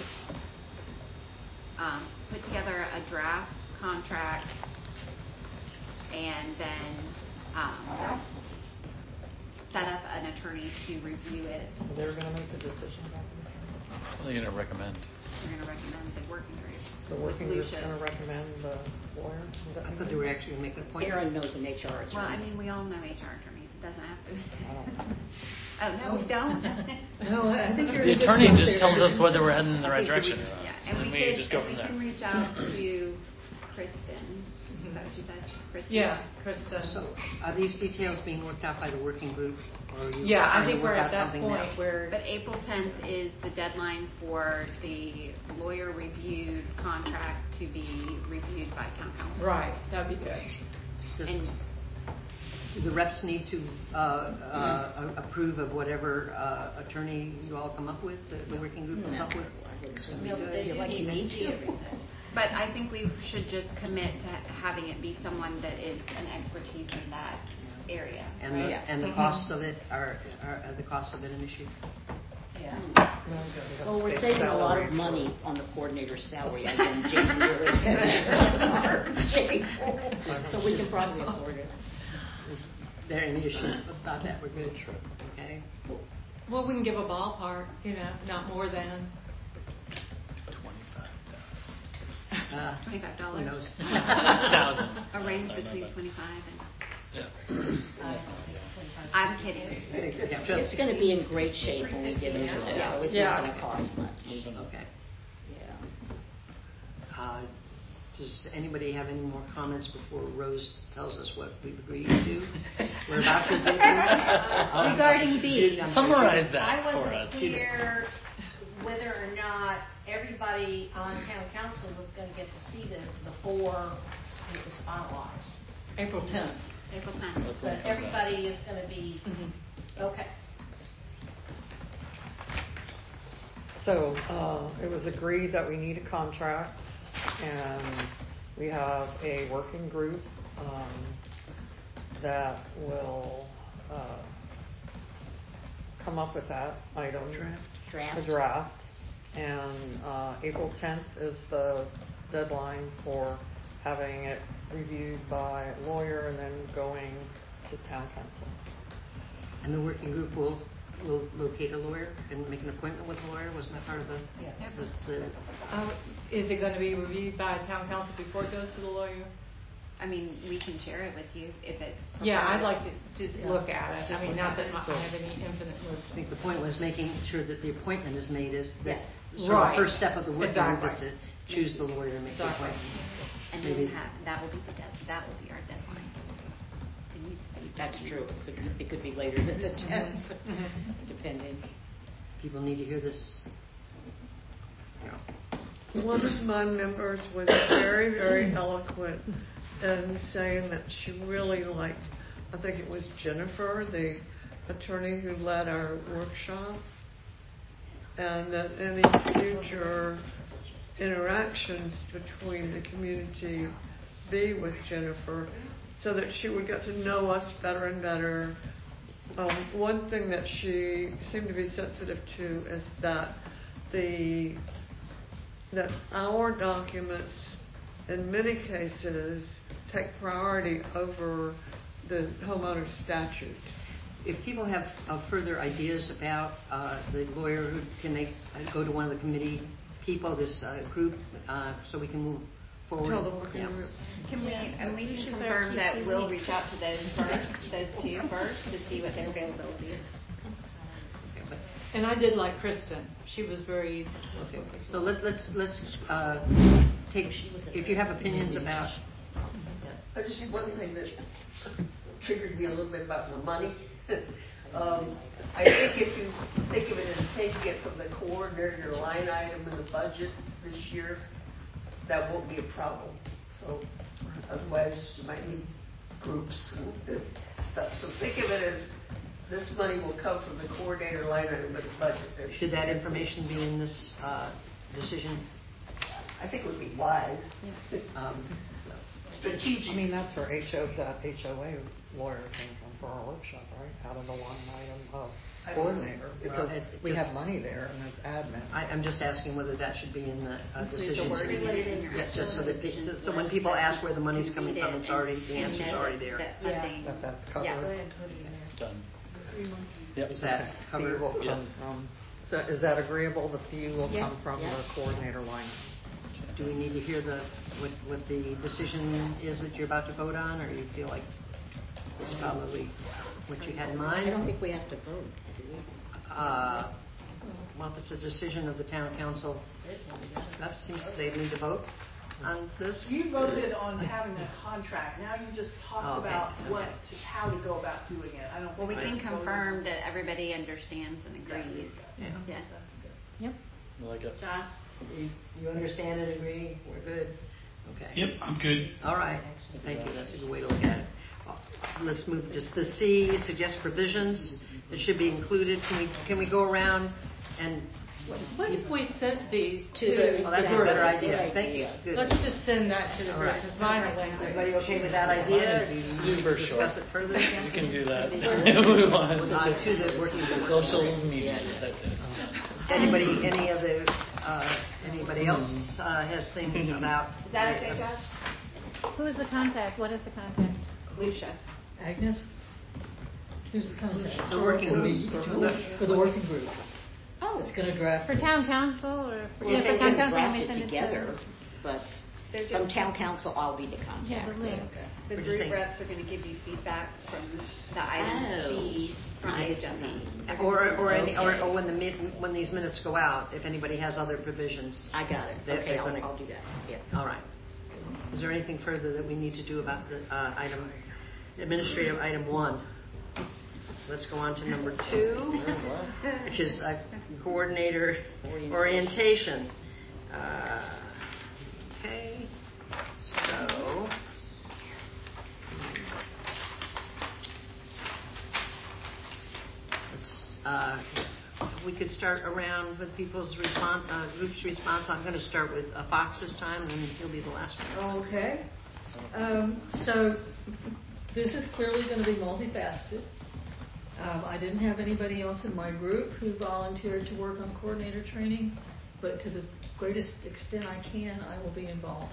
put together a draft contract and then set up an attorney to review it. They're going to make the decision about it. Well, you're going to recommend. We're going to recommend the working group. The working group's going to recommend the lawyer? I thought they were actually going to make an appointment. Aaron knows an HR attorney. Well, I mean, we all know HR attorneys. It doesn't have to. Oh, no, we don't. No, I think you're The attorney just tells us whether we're heading in the right direction or not. Yeah, and we we just go we from there. can reach out to Kristen. Is that what she said? Kristen? Yeah, Krista. So are these details being worked out by the working group? Or are you Yeah, I trying to think work we're out at that something point now? where. But April 10th is the deadline for the lawyer-reviewed contract to be reviewed by town council. Right, that'd be good. Does the reps need to approve of whatever attorney you all come up with, the working group comes up with? It's going to be No, good. they feel like you need to. But I think we should just commit to having it be someone that is an expertise in that area. And right? the costs of it are the costs of it an issue? Yeah. Well, we're saving a lot of money on the coordinator's salary as in January, March. So we can probably afford it. Is there any issue about that? We're good. Okay. Well, we can give a ballpark, not more than. $25. Who knows? Thousands. A range between 25 and. Yeah. I'm kidding. It's going to be in great shape when we get into it, so it's not going to cost much. Okay. Yeah. Does anybody have any more comments before Rose tells us what we've agreed to? We're about to agree to. Regarding B. Summarize that I for wasn't us. clear whether or not everybody on town council was going to get to see this before it was finalized. April 10th. April 10th. But everybody is going to be, okay. So it was agreed that we need a contract, and we have a working group that will come up with that item, Draft. the draft. And April 10th is the deadline for having it reviewed by a lawyer and then going to town council. And the working group will locate a lawyer and make an appointment with a lawyer? Wasn't that part of the? Yes. The Is it going to be reviewed by town council before it goes to the lawyer? I mean, we can share it with you if it's. Yeah, preferred. I'd like to look at it. I mean, not that I have any infinite wisdom. I think the point was making sure that the appointment is made is that Yes. sort of Right. the first step of the working group is Exactly. to choose the lawyer and make the Exactly. appointment. And Maybe- then that will be that will be our deadline. It needs to be That's done. true. It could be later than the 10th, depending. People need to hear this. One of my members was very, very eloquent in saying that she really liked, I think it was Jennifer, the attorney who led our workshop, and that any future interactions between the community be with Jennifer, so that she would get to know us better and better. One thing that she seemed to be sensitive to is that that our documents, in many cases, take priority over the homeowner statute. If people have further ideas about the lawyer, can they go to one of the committee people, this group, so we can move forward. Tell the working Yeah. group. Can we She's our confirm that TC we'll lead. reach out to those two first, to see what their availability is? And I did like Kristen. She was very easy. Okay, so let's take, if you have opinions about, yes. Just one thing that triggered me a little bit about the money. I think if you think of it as taking it from the coordinator line item in the budget this year, that won't be a problem. So otherwise you might need groups and stuff. So think of it as this money will come from the coordinator line item of the budget. Should that information be in this decision? I think it would be wise. Strategic. I mean, that's where that HOA lawyer came from for our workshop, right? Out of the line item of coordinator, because we have money there and it's admin. I'm just asking whether that should be in the decision. Yeah, just so that so when people ask where the money's coming from, it's already, the answer's already there. That that's covered. Done. Yep. Is that Fee covered? will come Yes. from, so is that agreeable? The fee will Yeah. come from the coordinator line. Do we need to hear what the decision is that you're about to vote on, or you feel like it's probably what you had in mind? I don't think we have to vote, do we? Well, if it's a decision of the town council, that seems they need to vote on this. You voted on having a contract. Now you just talked Okay. about how to go about doing it. I don't. Well, we think can confirm that everybody understands and agrees. Yeah. Yes. Yep. I like it. Josh? You understand and agree? We're good? Okay. Yep, I'm good. All right. Thank you. That's a good way to look at it. Let's move just the C, suggest provisions that should be included. Can we go around and What if we sent these to well, that's the a group? better idea. Thank you. Good. Let's just send that to the All group, right. because mine are lengthy. Everybody okay with that idea? Do you need Super to discuss it further? You can do that. To the working group. Social media. That's it. Anybody else has things about? Is that okay, Josh? Who is the contact? What is the contact? Lucia. Agnes? Who's the contact? The working group. For the working group. Oh. It's going to draft. For this. town council or for, Well, for they town can council? draft we it send together, but They're from just- town council, I'll be the Yeah, contact. the link. The We're just group saying- reps are going to give you feedback from the item B from I the agenda. see. Or when these minutes go out, if anybody has other provisions. I got it. They're Okay, gonna- I'll do that. Yes. All right. Is there anything further that we need to do about the administrative item 1? Let's go on to number 2, which is coordinator orientation. Okay. So. We could start around with people's response, group's response. I'm going to start with Fox this time, and then he'll be the last one. Okay. So this is clearly going to be multifaceted. I didn't have anybody else in my group who volunteered to work on coordinator training, but to the greatest extent I can, I will be involved.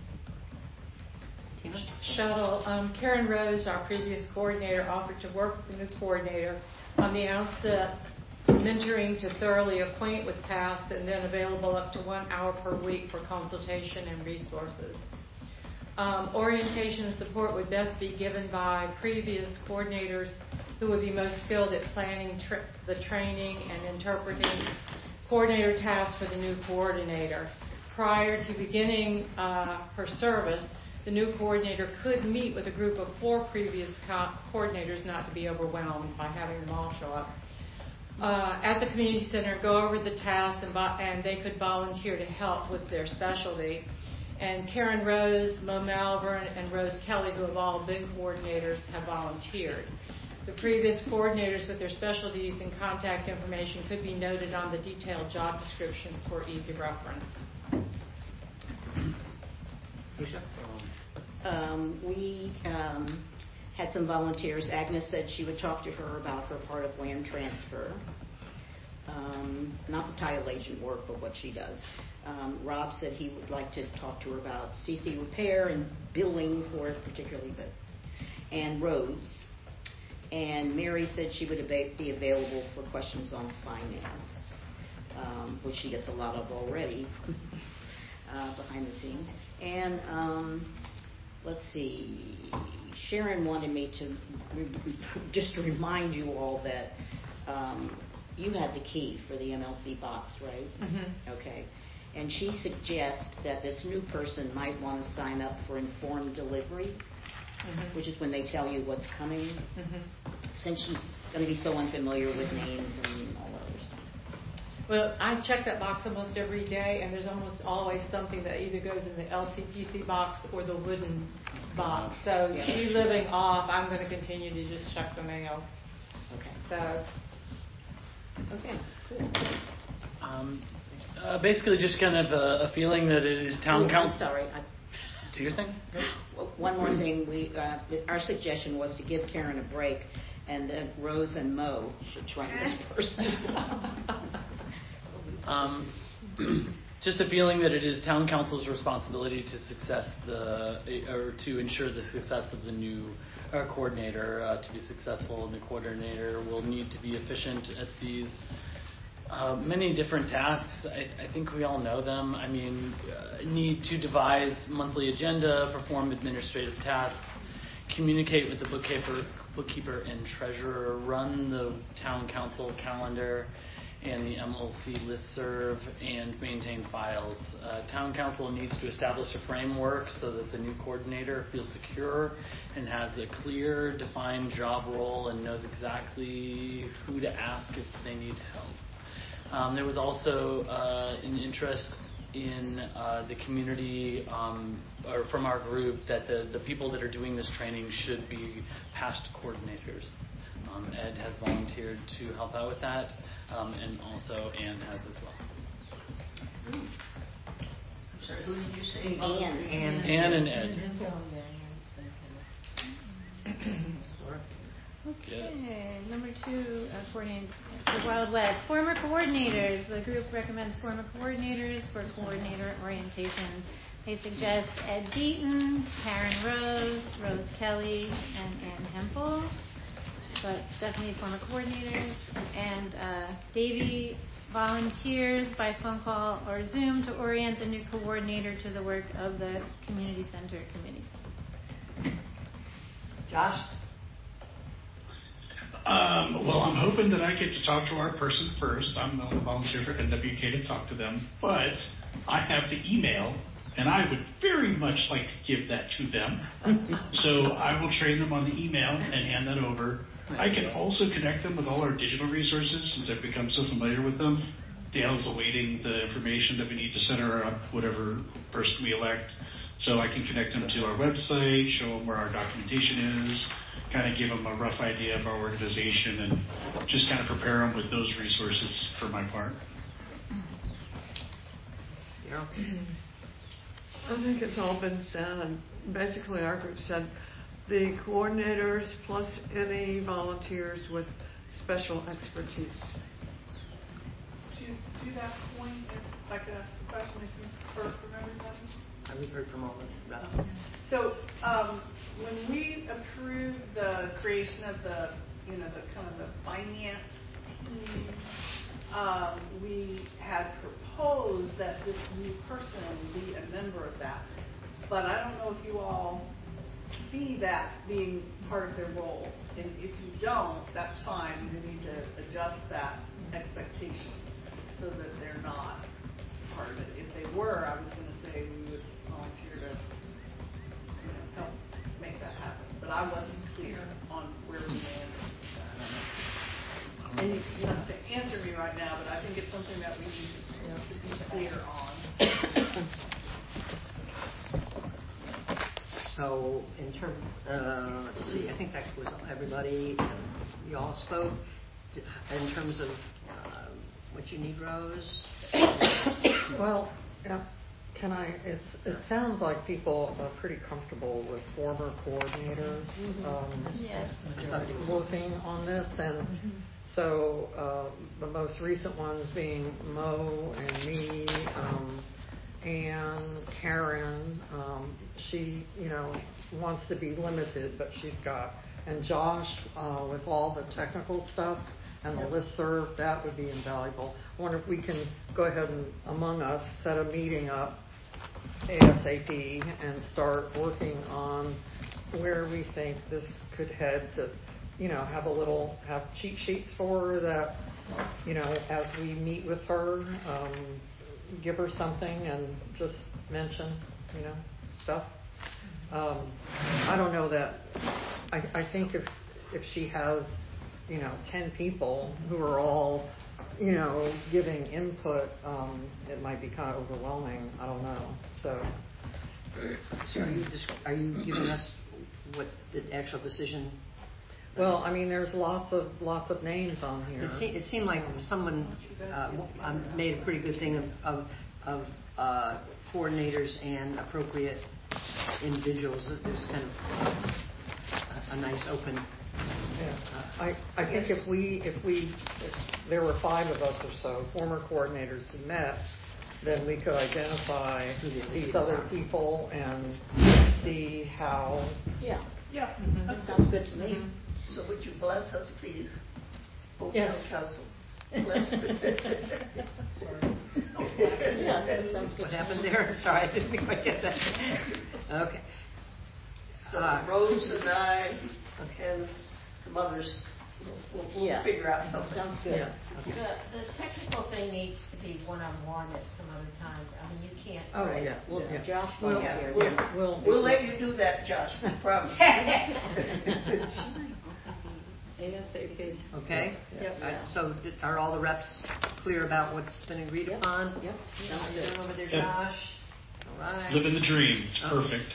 Tina? Shuttle. Karen Rose, our previous coordinator, offered to work with the new coordinator on the outset, mentoring to thoroughly acquaint with tasks, and then available up to 1 hour per week for consultation and resources. Orientation and support would best be given by previous coordinators who would be most skilled at planning the training and interpreting coordinator tasks for the new coordinator. Prior to beginning her service, the new coordinator could meet with a group of 4 previous coordinators, not to be overwhelmed by having them all show up. At the community center, go over the tasks, and they could volunteer to help with their specialty. And Karen Rose, Mo Malvern, and Rose Kelly, who have all been coordinators, have volunteered. The previous coordinators with their specialties and contact information could be noted on the detailed job description for easy reference. Lucia? We had some volunteers. Agnes said she would talk to her about her part of land transfer. Not the title agent work, but what she does. Rob said he would like to talk to her about CC repair and billing for it particularly, and roads. And Mary said she would be available for questions on finance, which she gets a lot of already behind the scenes. And let's see, Sharon wanted me to just to remind you all that you had the key for the MLC box, right? Mm-hmm. Okay. And she suggests that this new person might want to sign up for informed delivery, Mm-hmm. which is when they tell you what's coming, Mm-hmm. since she's going to be so unfamiliar with names and all that other stuff. Well, I check that box almost every day, and there's almost always something that either goes in the LCPC box or the wooden box. So she living off, I'm going to continue to just check the mail. Okay. So. Okay, cool. Basically, just kind of a feeling that it is town council. I'm sorry. Do your thing. One more thing. Our suggestion was to give Karen a break, and that Rose and Mo should train this person. Just a feeling that it is town council's responsibility to ensure the success of the new coordinator. To be successful, and the coordinator will need to be efficient at these many different tasks. I think we all know them. I mean, need to devise monthly agenda, perform administrative tasks, communicate with the bookkeeper and treasurer, run the town council calendar and the MLC listserv, and maintain files. Town council needs to establish a framework so that the new coordinator feels secure and has a clear, defined job role and knows exactly who to ask if they need help. There was also an interest in the community or from our group that the people that are doing this training should be past coordinators. Ed has volunteered to help out with that, and also Ann has as well. I'm sorry, who did you say? Ann and Ed. Okay, number 2, coordinating the Wild West. Former coordinators. The group recommends former coordinators for coordinator orientation. They suggest Ed Deaton, Karen Rose, Rose Kelly, and Ann Hempel. But definitely former coordinators. And Davey volunteers by phone call or Zoom to orient the new coordinator to the work of the community center committee. Josh? Well, I'm hoping that I get to talk to our person first. I'm the only volunteer for NWK to talk to them. But I have the email, and I would very much like to give that to them. So I will train them on the email and hand that over. I can also connect them with all our digital resources since I've become so familiar with them. Dale's awaiting the information that we need to set her up, whatever person we elect. So I can connect them to our website, show them where our documentation is, kind of give them a rough idea of our organization, and just kind of prepare them with those resources for my part. Yeah. I think it's all been said. Basically, our group said the coordinators plus any volunteers with special expertise. To that point, if I could ask a question, if you've heard from everybody? We've heard from all of us. So when we approved the creation of the kind of the finance team, we had proposed that this new person be a member of that. But I don't know if you all see that being part of their role. And if you don't, that's fine. We need to adjust that expectation so that they're not part of it. If they were, I was going to say we would volunteer to help make that happen. But I wasn't clear on where we landed with that. And you don't have to answer me right now, but I think it's something that we need to be clear on. So in terms, let's see, I think that was everybody. You all spoke in terms of what you need, Rose. Well, can I? It sounds like people are pretty comfortable with former coordinators Yes. working on this, and so the most recent ones being Mo and me. And Karen, she, wants to be limited, but she's got, and Josh, with all the technical stuff and the listserv, that would be invaluable. I wonder if we can go ahead and, among us, set a meeting up ASAP and start working on where we think this could head to, have cheat sheets for her that, as we meet with her, give her something and just mention, stuff. I don't know that, I think if she has, 10 people who are all, giving input, it might be kind of overwhelming. I don't know. So are you giving us what the actual decision? Well, there's lots of names on here. It seemed like someone made a pretty good thing of coordinators and appropriate individuals. There's kind of a nice open. Yeah. I think if there were 5 of us or so former coordinators who met, then we could identify these other people and see how. Yeah. Yeah. That sounds good to me. Mm-hmm. So would you bless us, please? Both Yes. Council. Bless. What happened there? Sorry, I didn't quite get that. Okay. So Rose and I and some others, we'll figure out something. Sounds good. Yeah. The technical thing needs to be one-on-one at some other time. You can't. Oh, yeah. Well, Yeah. Josh We'll- was here. We'll let you do that, Josh. We promise. ASAP. Okay. Yep. So are all the reps clear about what's been agreed upon? Yep. How you doing over there, Yep. Josh? All right. Living the dream. It's perfect.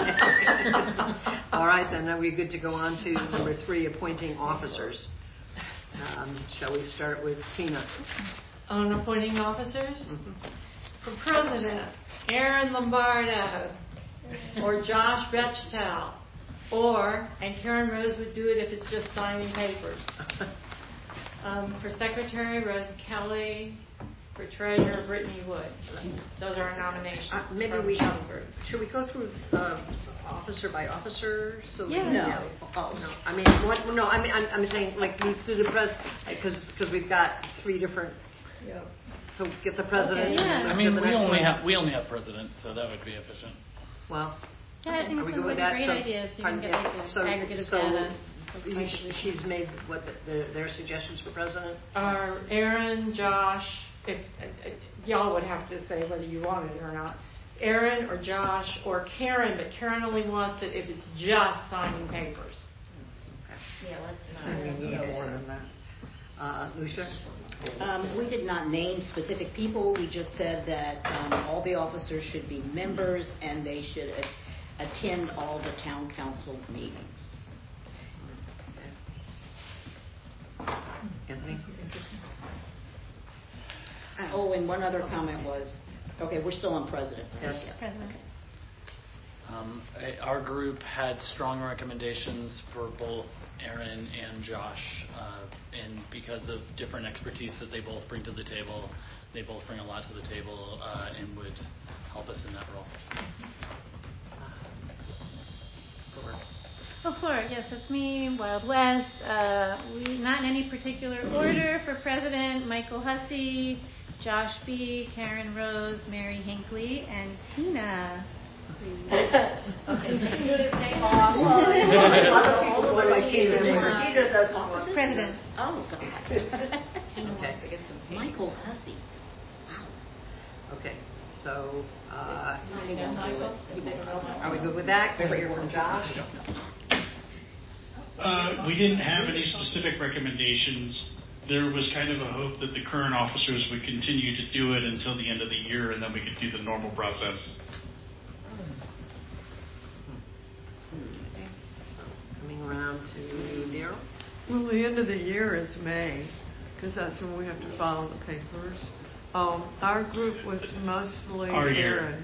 All right, then are we good to go on to number 3, appointing officers? Shall we start with Tina? On appointing officers? Mhm. For president, Aaron Lombardo or Josh Bechtel, and Karen Rose would do it if it's just signing papers. For secretary, Rose Kelly. For treasurer, Brittany Wood. Those are our nominations. Maybe from we Shelby Group. should we go through officer by officer? So Yeah. No. Oh no. I'm saying like through the because we've got 3 different. Yeah. So get the president. Okay, yeah. and I then mean, get the next one. we only have presidents, so that would be efficient. Well. Yeah, I think Are we it good sounds with like a that? great So- idea, so you pardon, can yeah. get like So- an aggregate of so data. She's made what their suggestions for president. Aaron, Josh, if y'all would have to say whether you want it or not. Aaron or Josh or Karen, but Karen only wants it if it's just signing papers. Yeah, let's And we need not. more than that. Lucia? We did not name specific people. We just said that all the officers should be members and they should attend all the town council meetings. Anthony? Oh, and one other comment was, okay, we're still on president. Yes. President. Our group had strong recommendations for both Aaron and Josh, and because of different expertise that they both bring to the table, they both bring a lot to the table and would help us in that role. Oh, Flora, yes, that's me, Wild West. Not in any particular order. For president, Michael Hussey, Josh B., Karen Rose, Mary Hinckley, and Tina. Okay, Tina's name off. A lot of people would like Tina. Tina doesn't want. President. Oh, God. Tina Okay. wants to get some papers. Michael Hussey. Okay. So You know Michael? are we good with that? Can we hear from Josh? We didn't have any specific recommendations. There was kind of a hope that the current officers would continue to do it until the end of the year, and then we could do the normal process. So coming around to Daryl. Well, the end of the year is May, because that's when we have to file the papers. Our group was mostly Our year. Aaron.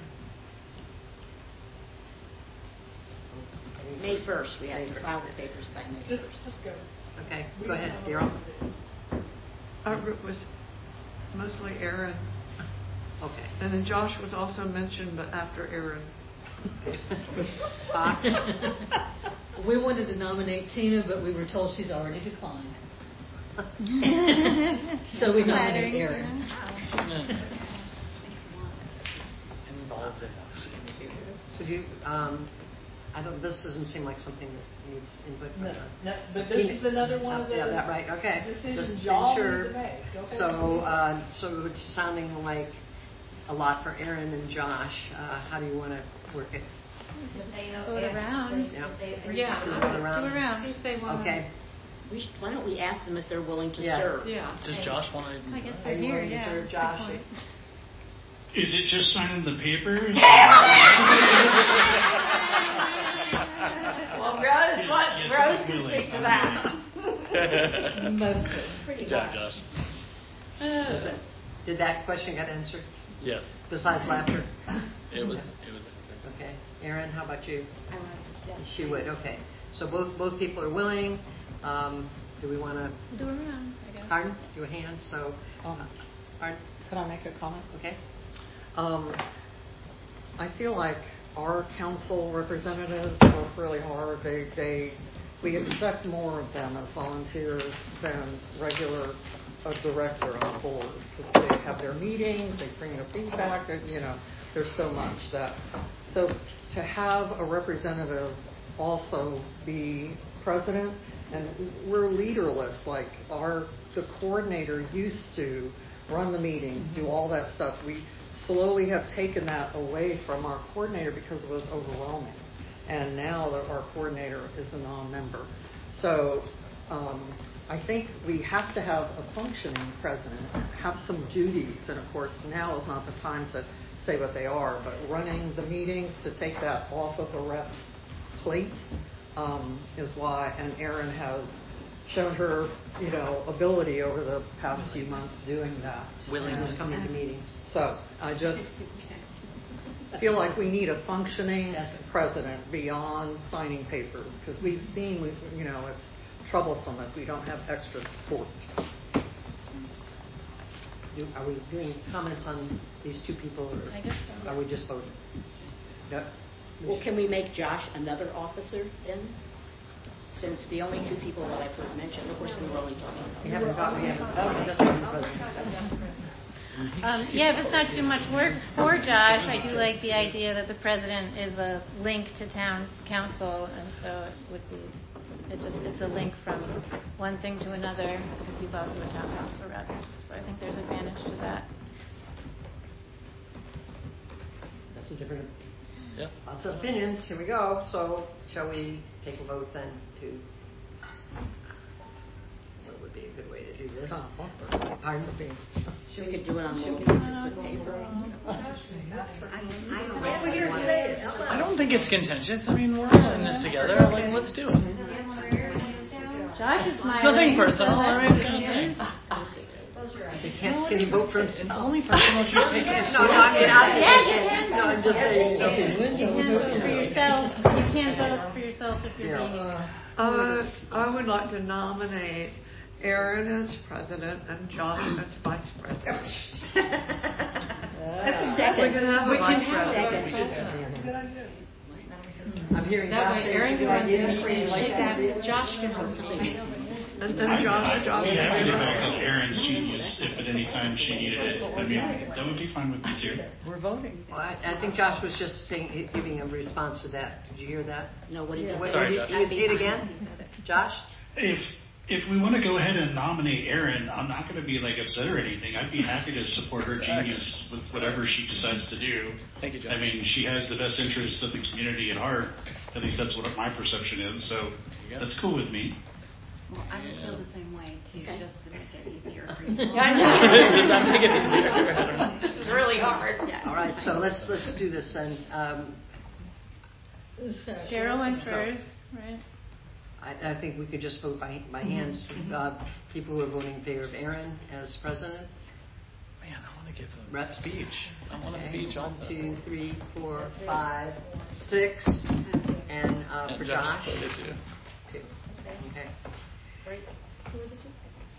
May 1st. We had to file the papers by May 1st. Just go. Okay, go ahead, Daryl. Our group was mostly Aaron. Okay. And then Josh was also mentioned, but after Aaron. Fox? We wanted to nominate Tina, but we were told she's already declined. So we nominate Flattering, Aaron. Involved So do you, this doesn't seem like something that needs input. But this is another one of those. Yeah, that right, okay. Decisions Just y'all sure. need to make. Okay. So it's sounding like a lot for Aaron and Josh. How do you want to work it? Vote around. Yeah. Vote around. See if they want. Okay. Why don't we ask them if they're willing to Yeah. serve? Yeah. Does Josh want to? I guess Are they're you here, willing to yeah. serve, Good Josh? point. Is it just signing the papers? Well, Rose, Yes, Rose I'm can willing. speak to I'm that. Mostly. Pretty Good job, much. Josh. Did that question get answered? Yes, Besides laughter? it was answered. Okay. Aaron, how about you? I would, yeah. She would, okay. So both people are willing. Do we want to, Do around, I guess. Pardon? Do a hand, so, pardon? Could I make a comment? Okay. I feel like our council representatives work really hard. We expect more of them as volunteers than regular director on the board because they have their meetings, they bring the feedback, and, there's so much that. So to have a representative also be president, and we're leaderless, like the coordinator used to run the meetings, do all that stuff. We slowly have taken that away from our coordinator because it was overwhelming. And now our coordinator is a non-member. So I think we have to have a functioning president, have some duties, and of course now is not the time to say what they are, but running the meetings, to take that off of a rep's plate is why, and Erin has shown her, ability over the past few months doing that. Willingness coming to meetings. So I just feel like we need a functioning president beyond signing papers because we've seen, it's troublesome if we don't have extra support. Are we doing comments on these two people, or I guess so. are we just voting? Yep. Well, can we make Josh another officer then? Since the only two people that I've heard mentioned, of course, we were only talking about. We haven't just on the president. Yeah, if it's not too much work for Josh, I do like the idea that the president is a link to town council, and so it would be, it's a link from one thing to another because he's also a town council rep. So I think there's advantage to that. That's a different. Yep. Lots of opinions. Here we go. So shall we take a vote then to? What would be a good way to do this? Pardon? We could do it on little pieces of paper. I don't think it's contentious. I mean, we're all in this together. Like, let's do it. Josh is smiling. Nothing personal. So All right. Can he vote for himself? It's only personal if you take it. No, I mean, Yeah, you can. No, I'm just saying. You can't vote for yourself. You can't vote for yourself if you're being. I would like to nominate Aaron as president and Josh as vice president. We can have a vice president. I'm hearing That Josh way, say Aaron it's a can good run the idea. meeting. She thinks Josh can run the meeting. And Josh. We have to back up Erin's genius if at any time she needed it. I mean, that would be fine with me too. We're voting. Well, I think Josh was just saying, giving a response to that. Did you hear that? No, what do you Sorry, Josh. Can you say it again? Josh? If we want to go ahead and nominate Erin, I'm not going to be upset or anything. I'd be happy to support her genius with whatever she decides to do. Thank you, Josh. I mean, she has the best interests of the community at heart. At least that's what my perception is. So that's cool with me. Well, I would feel the same way too, just to make it easier for you. I know. Does that make it easier? This is really hard. All right, so let's do this then. Cheryl went first, right? I think we could just vote by hands. People who are voting in favor of Aaron as president. Man, I want to give a Reps. speech. I want a speech also. 1, 2, 3, 4, 5, 6, and for Josh. Voted too. 2. Okay.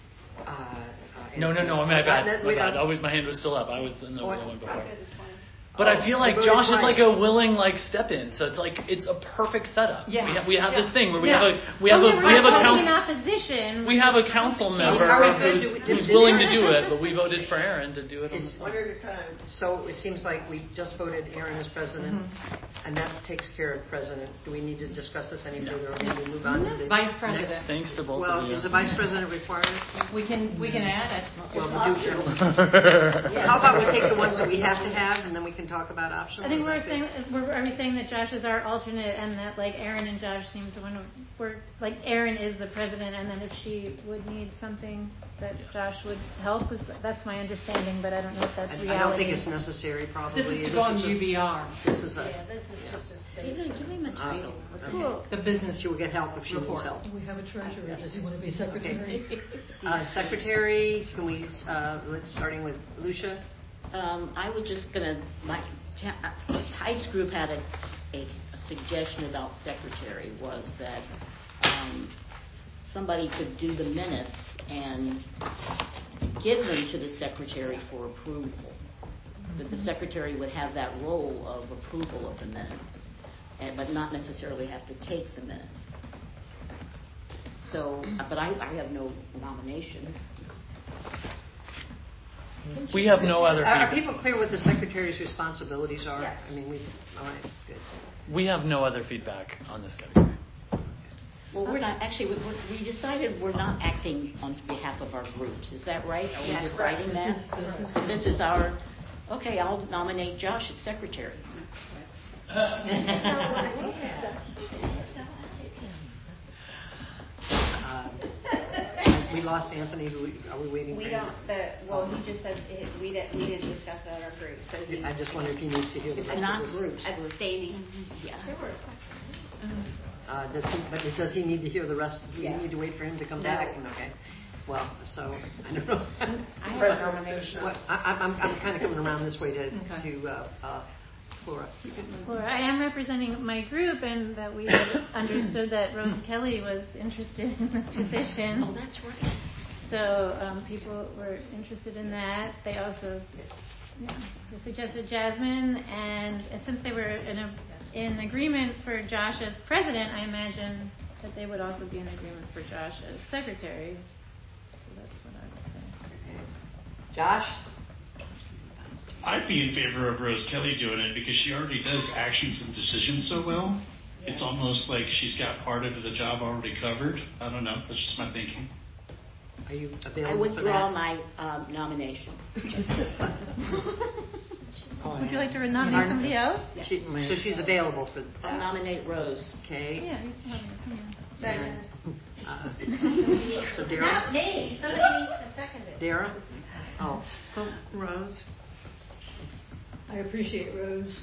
No, my bad. We My bad. don't- My hand was still up. I was in the one before. But I feel like voted Josh is twice. like a willing step in, so it's like it's a perfect setup. Yeah. We have this thing where we Yeah. have a in council. opposition. We have a council member Are we good? who's willing to do it, but we voted for Aaron to do it on the Is- One at a time. So it seems like we just voted Aaron as president, and that takes care of president. Do we need to discuss this any further, or maybe move on to the Vice president. next? Thanks to both Well, of you. is the vice president required? We can add it. Well, we do. How about we take the ones that we have to have, and then we can talk about options? I think Is that are we saying that Josh is our alternate, and that like Aaron and Josh seem to want to work? Like Aaron is the president, and then if she would need something, that Josh would help. That's my understanding, but I don't know if that's reality. I don't think it's necessary. Probably This is to go on just- UBR. This is a. This is just a statement. Give him a title. Cool. The business She will get help if she needs report. help. We have a treasurer. Does he want to be secretary? Secretary, can we? Let's starting with Lucia. I was just going to, Tice Group had a suggestion about secretary, was that somebody could do the minutes and give them to the secretary for approval. That the secretary would have that role of approval of the minutes, but not necessarily have to take the minutes. So, but I have no nomination. We have no other Are feedback. people clear what the secretary's responsibilities are? Yes. I mean, all right, good. We have no other feedback on this category. Well, we're not, actually, we decided we're not acting on behalf of our groups. Is that right? Are we deciding that? This is our, okay, I'll nominate Josh as secretary. We lost Anthony. Are we waiting for We him? don't, well, he just said, we didn't discuss that at our group, so he. I just wonder if he needs to hear the rest Not of this. groups. Abstaining. Yeah. Does he need to hear the rest? Do we Yeah. need to wait for him to come No. back? Okay. Well, so I don't know. I have a nomination. I'm kind of coming around this way to Flora. Laura, I am representing my group, and that we had understood that Rose Kelly was interested in the position. Oh, that's right. So people were interested in that. They also they suggested Jasmine, and since they were in agreement for Josh as president, I imagine that they would also be in agreement for Josh as secretary. So that's what I would say. Josh? I'd be in favor of Rose Kelly doing it because she already does actions and decisions so well. It's almost like she's got part of the job already covered. I don't know. That's just my thinking. Are you I available for withdraw that? my nomination. Would you like to nominate somebody else? So she's available for I'll that. nominate Rose. Okay. Yeah, you still have an opinion. So Not Darren? me, somebody needs to second it. Darren? Oh. Rose. I appreciate Rose.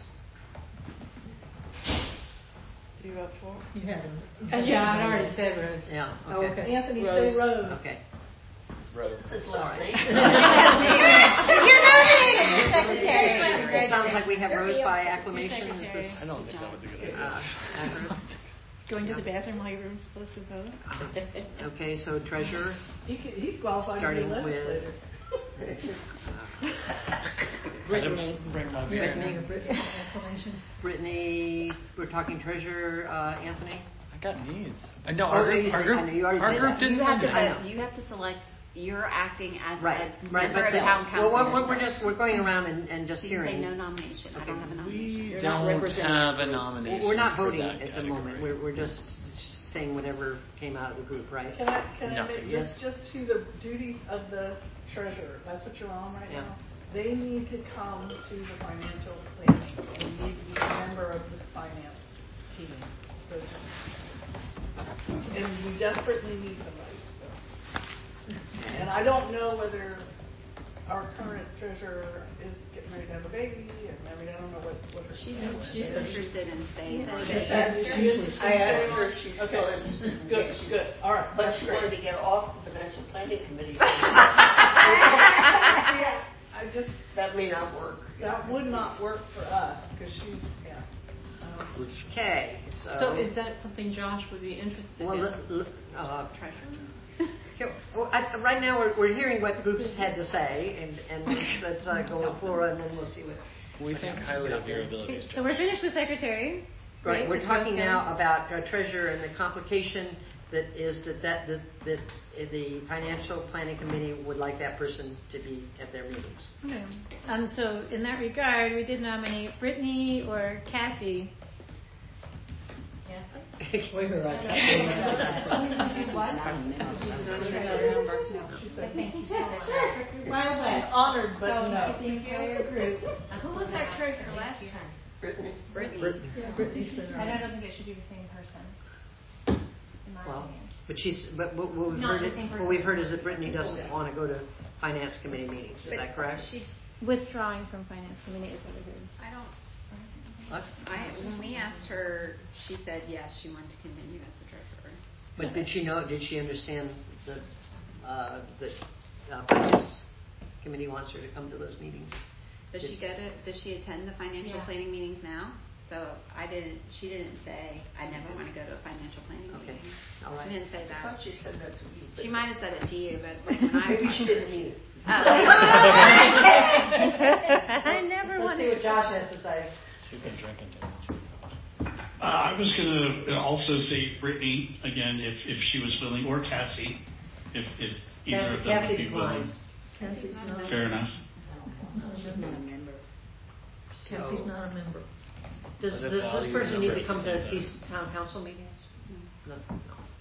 Do you up for? You had him. Yeah, I'd already said Rose. Yeah. Oh, Okay. okay. Anthony, Rose. say Rose. Okay. Rose. This is last name. You're nominated for secretary. It sounds like we have Rose by acclamation. Is this I don't think that was a good idea. accurate? Going to the bathroom while you're supposed to vote. Okay, so treasurer, He's qualified starting to be with legislator. Brittany. Bring him up Yeah, here. Brittany, exclamation. Brittany, we're talking treasurer, Anthony? I got needs. I know Oh, our you group. Our said- group. I know you already Our said group that. didn't You have send to it. vote, you have to select, you're acting as Right, a right, member but of the town council. well, we're going around and just So you say hearing. no nomination, I don't have a nomination. We You're not don't representing have the a group. nomination. We're not for voting that at the moment. category. We're just saying whatever came out of the group, right? Can I Nothing. make Yes. just to the duties of the treasurer? That's what you're on right Yeah. now. They need to come to the financial planning. They need to be a member of the finance team. So, and we desperately need somebody. So. And I don't know whether our current treasurer is getting ready to have a baby, and I mean, I don't know what her She's interested in staying. I asked her if she's still Okay. interested in Good, getting. good. All right. But That's she great. wanted to get off the financial planning committee. I just, That may not work. that would not work for us, because she's, yeah. Okay, So is that something Josh would be interested Well, in? Treasurer? right now we're hearing what the groups had to say, and let's go with Flora, and then we'll see what. We think highly of your abilities. So we're finished with secretary. Right, we're with talking Jessica. now about treasurer and the complication that is that the financial planning committee would like that person to be at their meetings. Okay. So in that regard, we did nominate Brittany or Cassie. Wait, her eyes. Well, she's honored, but So no. the entire group. Who was our treasurer last time? Brittany. Yeah, Brittany's been And I around. don't think it should be the same person, in my Well, opinion. but what we've Not heard the same what we've person. heard is that Brittany doesn't want to go to finance committee meetings. Is that correct? She's withdrawing from finance committee is what I heard. I don't. What? When we asked her, she said yes, she wanted to continue as the treasurer. But did she know? Did she understand that finance committee wants her to come to those meetings? Does she get it? Does she attend the financial Yeah. planning meetings now? So I didn't. She didn't say I never want to go to a financial planning Okay. meeting. All right. She didn't say I that. thought she said that to me. She might have said it to you, but like when I Maybe she didn't mean it. I never Let's see wanted. what Josh has to say. She's been drinking too much. I was going to also say Brittany again, if she was willing, or Cassie, if either of them would Cassie be willing. declines. Cassie's not. Fair enough. She's not a member. Cassie's not a member. Does But if this valued person need to numbers come is to better. these town council meetings? No. But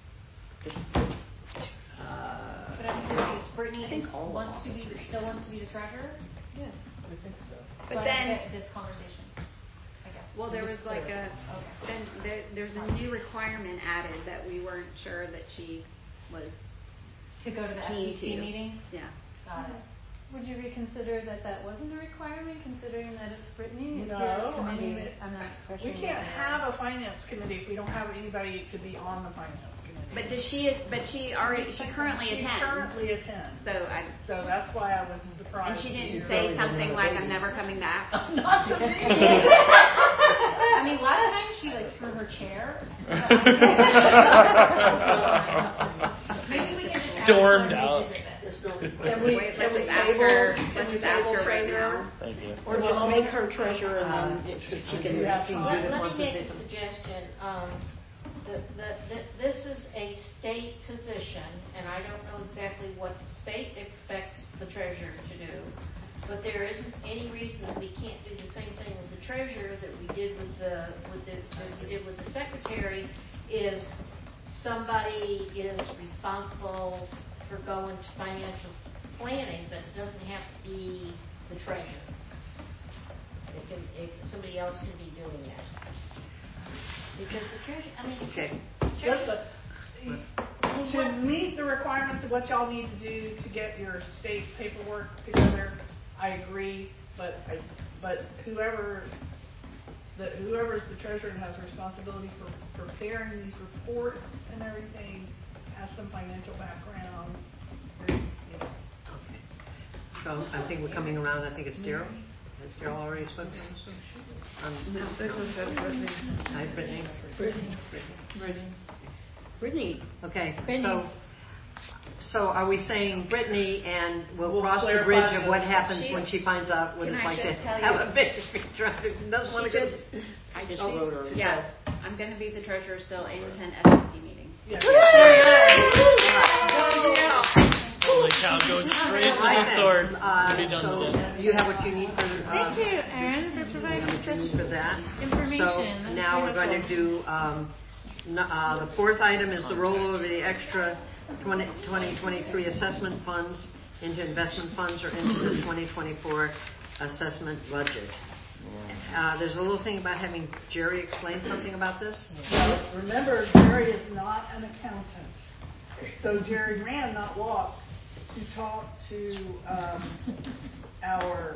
I'm confused. Brittany still wants to be the treasurer? Yeah, I think so. But So I then- don't get this conversation, I guess. Well, there was like a, Okay. then there's a new requirement added that we weren't sure that she was To go to the keen FCC to. meetings? Yeah. Got it. Would you reconsider that wasn't a requirement, considering that it's Brittany? It's No, your I committee. mean, I'm not We pressuring you. can't have a finance committee if we don't have anybody to be on the finance committee. But does she? But she already. She currently She attends. currently attends. So that's why I was surprised. And she to didn't hear- say something like I'm never coming back. Not to me. I mean, last time she like threw her chair. Maybe we can just ask Stormed her to out. revisit this. Can we, Wait, can we let's ask table, her. can Let's we just ask table her right treasurer? now. Thank you. Or just make her treasurer and then if she can. Do you have some- Let Judith me wants to make say a something. suggestion. This is a state position, and I don't know exactly what the state expects the treasurer to do, but there isn't any reason that we can't do the same thing with the treasurer that we did with the secretary. Is somebody is responsible for going to financial planning, but it doesn't have to be the treasurer. Somebody else can be doing that. Because the treasurer, I mean, Okay. Listen, to meet the requirements of what y'all need to do to get your state paperwork together, I agree, but whoever's the treasurer and has responsibility for preparing these reports and everything has some financial background. So I think we're coming around. I think it's Daryl. Has Daryl already spoken? No, that was Brittany. Hi, Brittany. Brittany. Okay. Brittany. So are we saying Brittany, and we'll cross the clarify bridge of the- what happens when she finds out what Can it's I like to just tell have you- a business doesn't want to go. I just Oh, wrote her. Yes, I'm going to be the treasurer still and attend FCC meetings. Yes. Holy cow, go straight to the source. Be done So with it. you have what you need for. Thank you, Erin, for providing what you need such for that. information. So That's now we're going wonderful. to do, the fourth item is the rollover of the extra 2023 assessment funds into investment funds or into the 2024 assessment budget. There's a little thing about having Jerry explain something about this. Now, remember, Jerry is not an accountant. So Jerry ran, not walked, to talk to our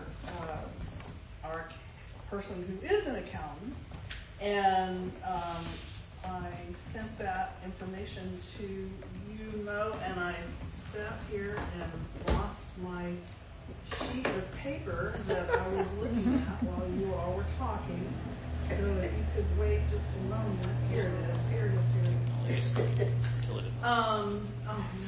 person who is an accountant, and I sent that information to you, Mo, and I sat here and lost my sheet of paper that I was looking at while you all were talking. So if you could wait just a moment. Here it is. Here it is. Here it is. Until it is. Oh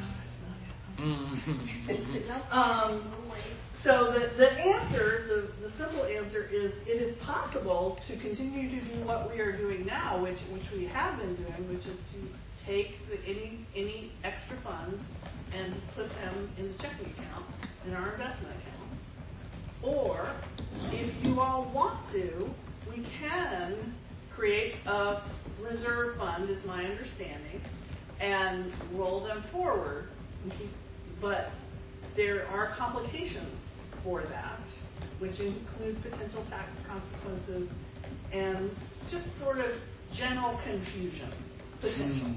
no, that's not it. So the answer, the simple answer is it is possible to continue to do what we are doing now, which we have been doing, which is to take any extra funds and put them in the checking account, in our investment account. Or, if you all want to, we can create a reserve fund, is my understanding, and roll them forward. But there are complications for that, which include potential tax consequences and just sort of general confusion potential.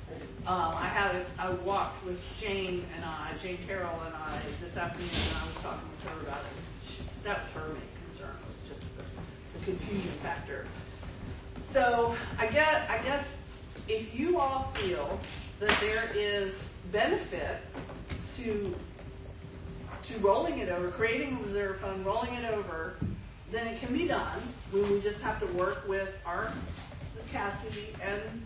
I walked with Jane Carroll and I this afternoon, and I was talking with her about it. That was her main concern, was just the confusion factor. So I guess if you all feel that there is benefit to rolling it over, creating a reserve fund, rolling it over, then it can be done. We just have to work with Cassidy and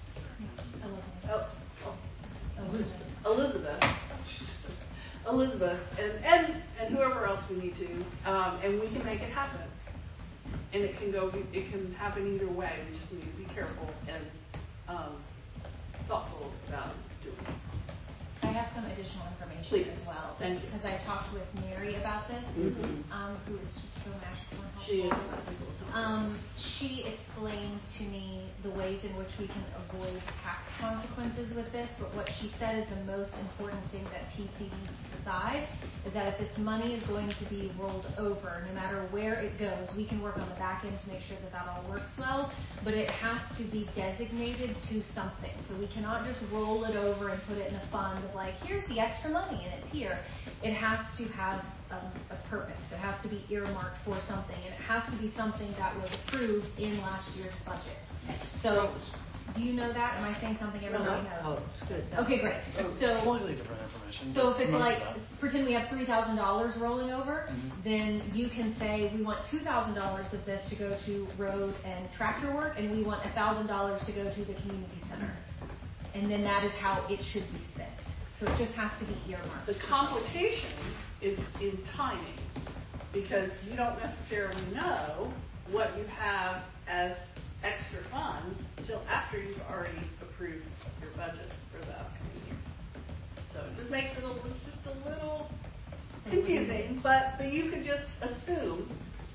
Elizabeth, and whoever else we need to, and we can make it happen. And it can happen either way. We just need to be careful and thoughtful about doing it. I have some additional information Please. as well. Thank you. Because I talked with Mary about this, who is just so magical and helpful. She is. She explained to me the ways in which we can avoid tax consequences with this, but what she said is the most important thing that TC needs to decide is that if this money is going to be rolled over, no matter where it goes, we can work on the back end to make sure that all works well, but it has to be designated to something. So we cannot just roll it over and put it in a fund of like, here's the extra money and it's here. It has to have a purpose. It has to be earmarked for something, and it has to be something that was approved in last year's budget. So, do you know that? Am I saying something everybody knows? Oh, it's good. Okay, great. So, Slightly different information. so if it's most like, of that. pretend we have $3,000 rolling over, then you can say we want $2,000 of this to go to road and tractor work, and we want $1,000 to go to the community center. And then that is how it should be spent. So it just has to be earmarked. The complication is in timing, because you don't necessarily know what you have as extra funds until after you've already approved your budget for the upcoming year. So it just makes it it's just a little confusing, but you could just assume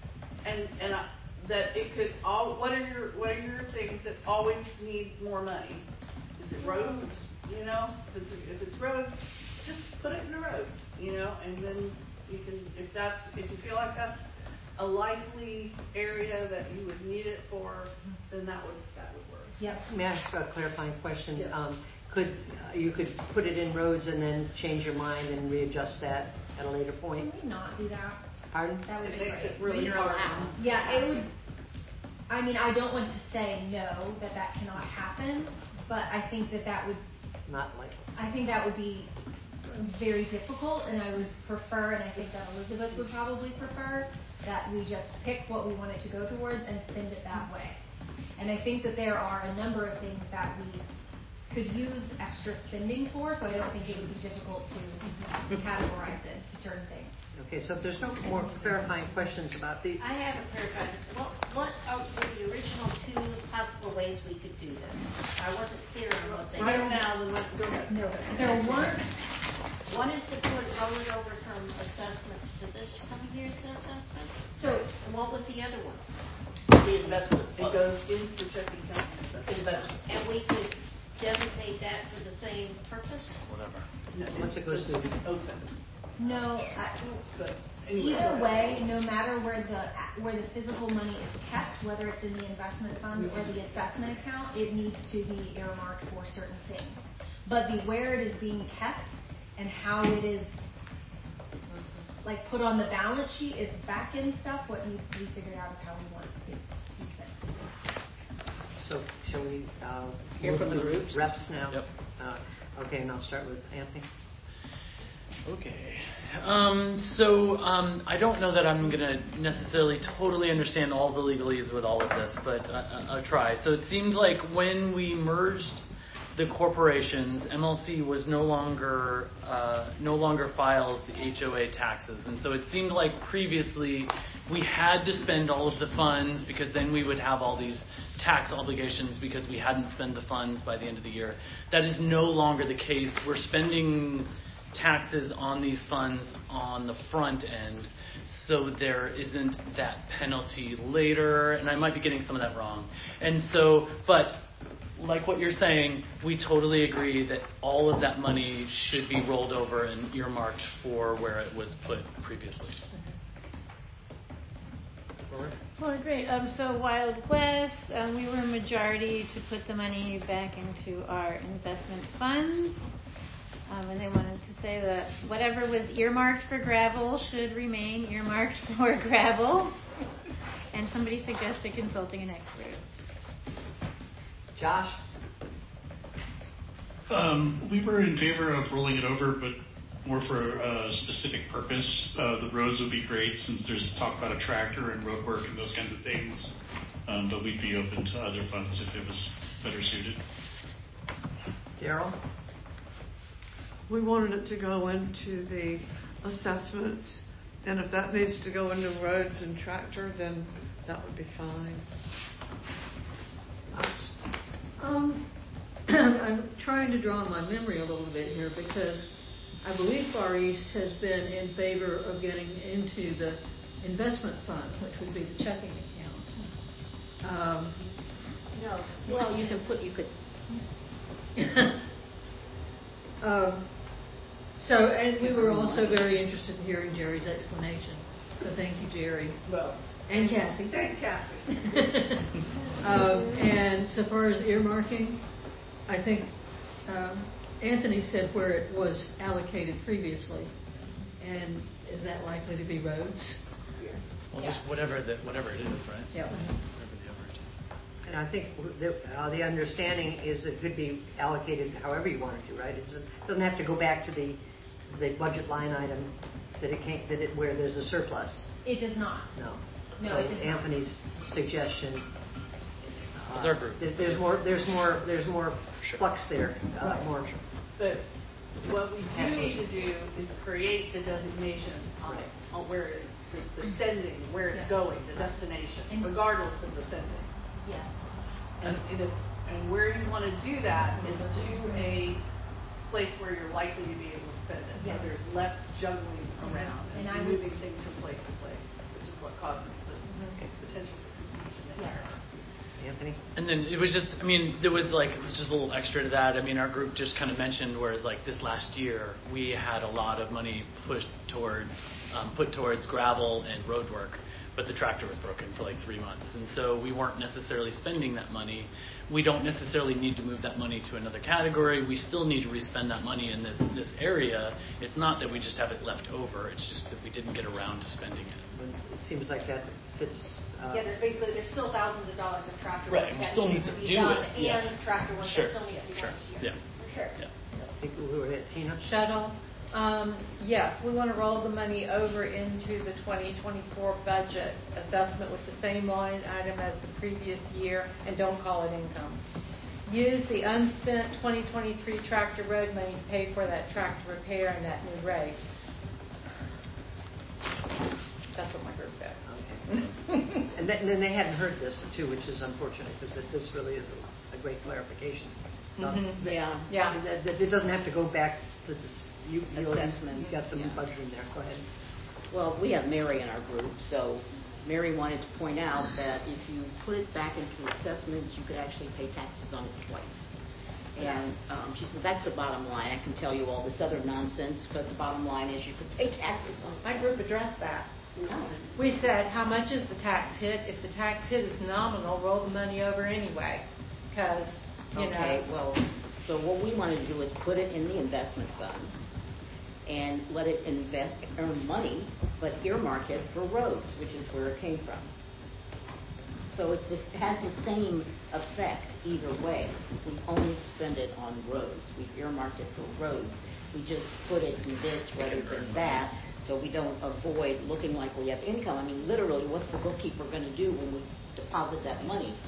that it could all. What are your things that always need more money? Is it roads? You know, if it's roads, just put it in the roads. You know, and then you can, if you feel like that's a likely area that you would need it for, then that would work. Yeah. May I ask a clarifying question? Yes. You could put it in roads and then change your mind and readjust that at a later point? Can we not do that? Pardon? That would It be makes great. it really hard. Yeah, it would. I mean, I don't want to say no, that cannot happen, but I think that would. Not likely. I think that would be very difficult, and I would prefer, and I think that Elizabeth would probably prefer, that we just pick what we want it to go towards and spend it that way. And I think that there are a number of things that we could use extra spending for, so I don't think it would be difficult to categorize it to certain things. Okay, so if there's no more clarifying questions about the... I have a clarification. What are the original two possible ways we could do this? I wasn't clear on what they Right were. now, then let's go ahead. No, there weren't. One is to roll it over from assessments to this coming year's assessments. So, And what was the other one? The investment It fund. goes into checking account. Investment. And we could designate that for the same purpose? Whatever. No, Once it goes to... open. no, But anyway, go either ahead. way, no matter where the physical money is kept, whether it's in the investment fund or the assessment account, it needs to be earmarked for certain things. But where it is being kept and how it is like put on the balance sheet is back end stuff. What needs to be figured out is how we want it to be spent. So, shall we Hear move from the to groups? reps now? Yep. Okay, and I'll start with Anthony. Okay. I don't know that I'm going to necessarily totally understand all the legalese with all of this, but I'll try. So it seemed like when we merged the corporations, MLC was no longer files the HOA taxes, and so it seemed like previously we had to spend all of the funds because then we would have all these tax obligations because we hadn't spent the funds by the end of the year. That is no longer the case. We're spending taxes on these funds on the front end, so there isn't that penalty later, and I might be getting some of that wrong. And so, but like what you're saying, we totally agree that all of that money should be rolled over and earmarked for where it was put previously. Well, great. So Wild West, we were a majority to put the money back into our investment funds. And they wanted to say that whatever was earmarked for gravel should remain earmarked for gravel. And somebody suggested consulting an expert. Josh? We were in favor of rolling it over, but more for a specific purpose. The roads would be great since there's talk about a tractor and road work and those kinds of things. But we'd be open to other funds if it was better suited. Daryl? We wanted it to go into the assessments, and if that needs to go into roads and tractor, then that would be fine. I'm trying to draw on my memory a little bit here because I believe Far East has been in favor of getting into the investment fund, which would be the checking account. No. Well, you could. And we were also very interested in hearing Jerry's explanation. So thank you, Jerry. Well, and Cassie. Thank Cassie. And so far as earmarking, I think Anthony said where it was allocated previously. And is that likely to be roads? Yes. Well, just whatever it is, right? Yeah. And I think the understanding is it could be allocated however you want it to, right? It doesn't have to go back to the budget line item where there's a surplus. It does not. No. No, So it does Anthony's suggestion. It's our group. There's more flux there. More. But what we do need to do is create the designation on where it is, the sending, where it's going, the destination, regardless of the sending. Yes. And where you want to do that is to a place where you're likely to be able to spend it. Yes. Where there's less juggling around and moving things from place to place, which is what causes the potential for confusion and error. Anthony? And then it was just, there was just a little extra to that. Our group just kind of mentioned, whereas this last year, we had a lot of money put towards gravel and road work, but the tractor was broken for 3 months. And so we weren't necessarily spending that money. We don't necessarily need to move that money to another category. We still need to respend that money in this area. It's not that we just have it left over. It's just that we didn't get around to spending it. But it seems like that fits. There's still thousands of dollars of tractor right, work we that still needs need to to be do done, it. Yeah. and tractor work Sure. that still needs to be done this year. Yeah. For sure. Yeah. People who are at Tina? Shuttle. Yes, we want to roll the money over into the 2024 budget assessment with the same line item as the previous year, and don't call it income. Use the unspent 2023 tractor road money to pay for that tractor repair and that new rate. That's what my group said. Okay. And then they hadn't heard this too, which is unfortunate because this really is a great clarification. Yeah. That it doesn't have to go back to this. Assessments. You've got some Yeah. budgeting there. Go ahead. Well, we have Mary in our group, so Mary wanted to point out that if you put it back into assessments, you could actually pay taxes on it twice. And she said, that's the bottom line. I can tell you all this other nonsense, but the bottom line is you could pay taxes on it. My group addressed that. No. We said, how much is the tax hit? If the tax hit is nominal, roll the money over anyway, because, Okay, well, so what we want to do is put it in the investment fund and let it earn money, but earmark it for roads, which is where it came from. So it has the same effect either way. We only spend it on roads. We've earmarked it for roads. We just put it in this rather than that, so we don't avoid looking like we have income. Literally, what's the bookkeeper going to do when we deposit that money?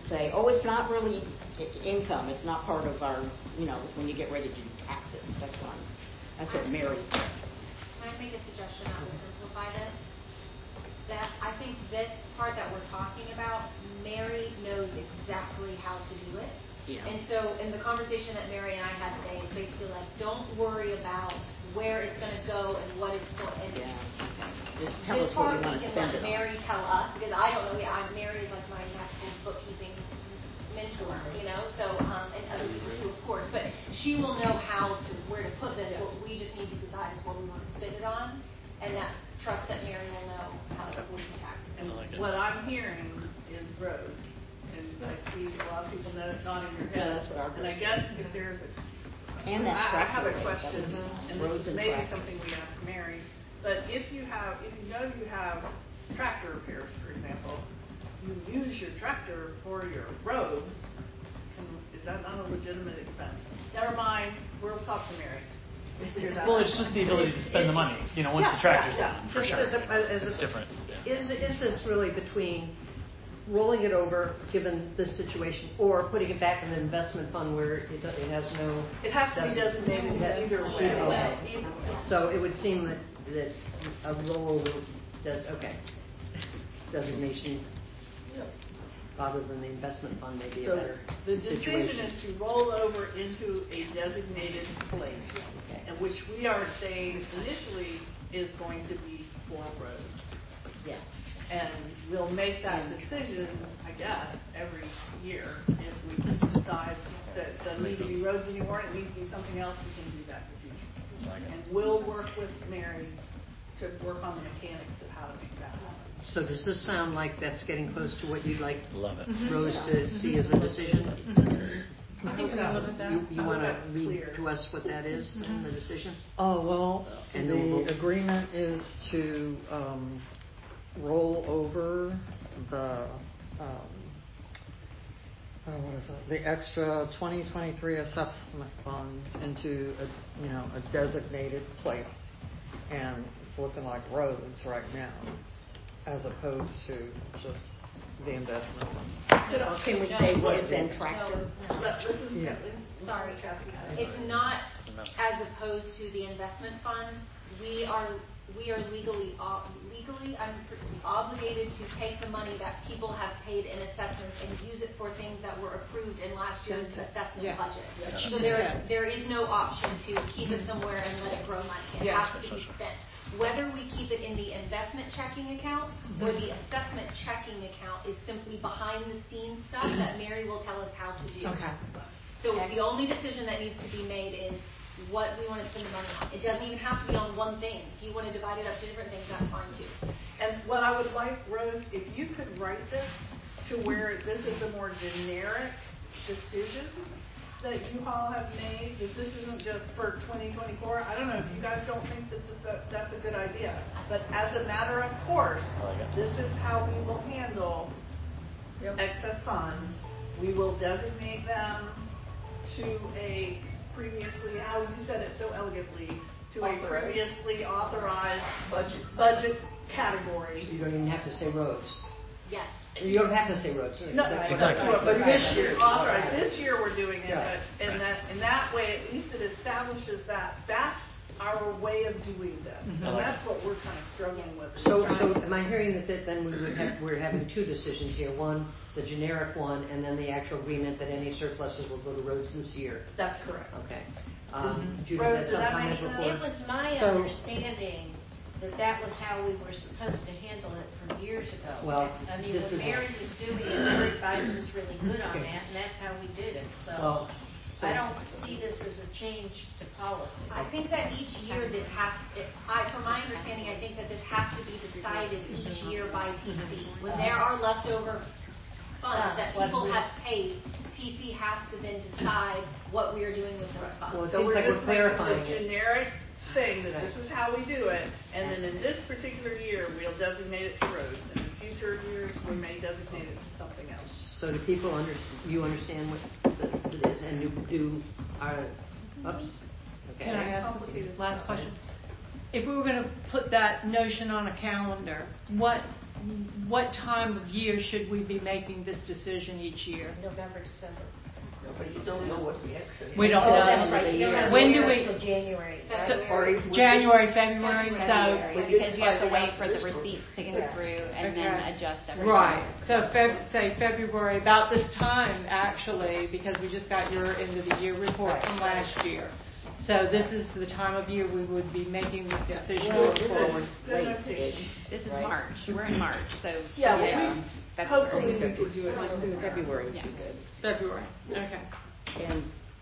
say, oh, it's not really income, it's not part of our, when you get ready to do taxes. That's what Mary said. Can I make a suggestion that will simplify this? That I think this part that we're talking about, Mary knows exactly how to do it. Yeah. And so in the conversation that Mary and I had today, it's basically like, don't worry about where it's going to go and what it's going to. Just tell us what you want to spend it on. Mary tell us, because I don't know. Mary is like my natural bookkeeping mentor, So and other people too, of course. But she will know where to put this. What we just need to decide is what we want to spend it on, and that trust that Mary will know how to avoid the tax. And what I'm hearing is roads, and I see a lot of people nodding their heads. Yeah, that's what our and I guess if there's I have a question, and this roads is and maybe traffic. something we ask Mary. But if you have tractor repairs, for example, you use your tractor for your roads, is that not a legitimate expense? Never mind, we'll talk to Mary. Well, it's just the ability to spend the money, once the tractor's down, for sure. It's different. Is this really between rolling it over, given this situation, or putting it back in an investment fund where it has no... It has to be designated either way. Okay. So it would seem that a rollover designation rather than the investment fund may be a better the decision situation. is to roll over into a designated place, and which we are saying initially is going to be for roads. Yeah. And we'll make that decision, I guess, every year. If we decide that it doesn't need to be roads anymore, it needs to be something else, we can do that in the future. And we'll work with Mary to work on the mechanics of how to make that happen. So does this sound like that's getting close to what you'd like Love it. Rose to see as a decision? I think we live with that. You want to read to us what that is in the decision? Oh, well, And then we'll the vote. agreement is to roll over the, the extra 2023 assessment funds into a designated place. And it's looking like roads right now, as opposed to just the investment fund. Or can we say roads and tractor? Yeah. Sorry, it's not as opposed to the investment fund. We are legally obligated to take the money that people have paid in assessments and use it for things that were approved in last year's assessment budget. So there is no option to keep it somewhere and let it grow money. It has to be spent. Whether we keep it in the investment checking account or the assessment checking account is simply behind the scenes stuff that Mary will tell us how to do. Okay. So the only decision that needs to be made is what we want to spend the money on. It doesn't even have to be on one thing. If you want to divide it up to different things, that's fine too. And what I would like, Rose, if you could write this to where this is a more generic decision that you all have made, that this isn't just for 2024. I don't know if you guys don't think that's a good idea. But as a matter of course, this is how we will handle excess funds. We will designate them to a previously, how you said it so elegantly, to a previously authorized budget category. You don't even have to say roads. Yes. You don't have to say roads. No, Exactly. but this year, authorized. This year we're doing it, but in that way, at least it establishes that that's our way of doing this, and that's what we're kind of struggling with. So am I hearing that then we're having two decisions here? One, the generic one, and then the actual agreement that any surpluses will go to roads this year. That's correct. Okay. Judy, Rose, that's did some that comment make before. It was my understanding that was how we were supposed to handle it from years ago. Well, I mean, this when is- Mary was doing it, her advice was really good on that, and that's how we did it. So I don't see this as a change to policy. I think that each year from my understanding, I think that this has to be decided each year by TC. When there are leftover funds that people have paid, TC has to then decide what we are doing with those funds. Well, it So seems we're like just we're clarifying making the it. generic thing that this is how we do it, and then in this particular year, we'll designate it to roads, and in future years, we may designate it to something else. So do people understand what it is, and do our oops? Okay. Can I ask this last question? if we were going to put that notion on a calendar, what time of year should we be making this decision each year? November, December. No, but you don't know what the exit. We don't Oh, know. that's right. You don't have When to do wait we- until January. January, February, so. Because you have to wait for the receipts to get through and then adjust everything. Right, so say February, about this time, actually, because we just got your end of the year report from last year. So this is the time of year we would be making this decision going forward. This is March. We're in March, so Hopefully we February. could do it sooner. February would be good. February, okay. And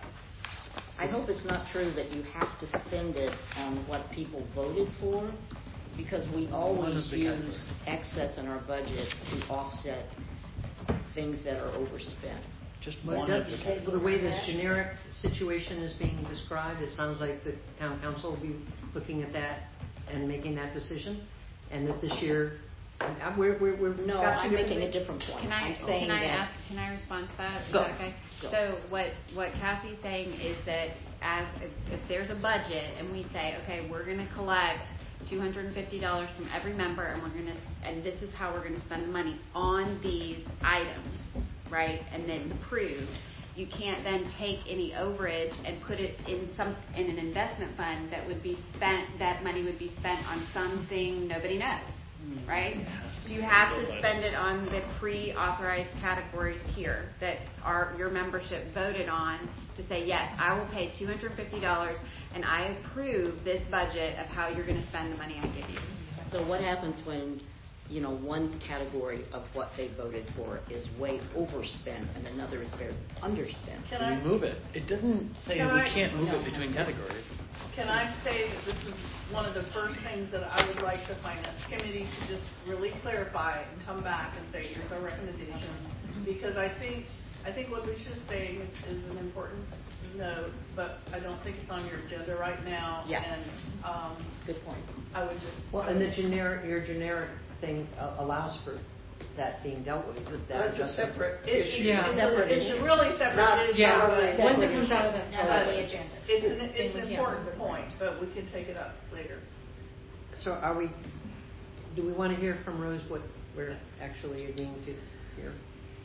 I hope it's not true that you have to spend it on what people voted for, because we always use excess in our budget to offset things that are overspent. Just But one of the categories. the way this generic situation is being described, it sounds like the town council will be looking at that and making that decision, and that this year, we're No, got I'm two making a different different point. Can I I'm saying that can I respond to that? Is Go. that okay? Go. So what Cassie's saying is that if there's a budget and we say, okay, we're going to collect $250 from every member, and this is how we're going to spend the money on these items, right? And then approved. You can't then take any overage and put it in an investment fund that would be spent. That money would be spent on something nobody knows, right? So you have to spend it on the pre-authorized categories here that your membership voted on to say, yes, I will pay $250 and I approve this budget of how you're going to spend the money I give you. So what happens when, one category of what they voted for is way overspent and another is very underspent? So you move it. It doesn't say Can we I- can't move it between categories. Can I say that this is one of the first things that I would like the finance committee to just really clarify and come back and say, here's our recommendation. Because I think what Lucia's saying is an important note, but I don't think it's on your agenda right now. Yeah. And Good point. I would just. Well, and your generic thing allows for that being dealt with. That's a separate It's issue. it's a really separate Not- issue. Yeah, but once it comes out of that. Not on the agenda. It's an important point, but we can take it up later. So do we want to hear from Rose what we're actually agreeing to here?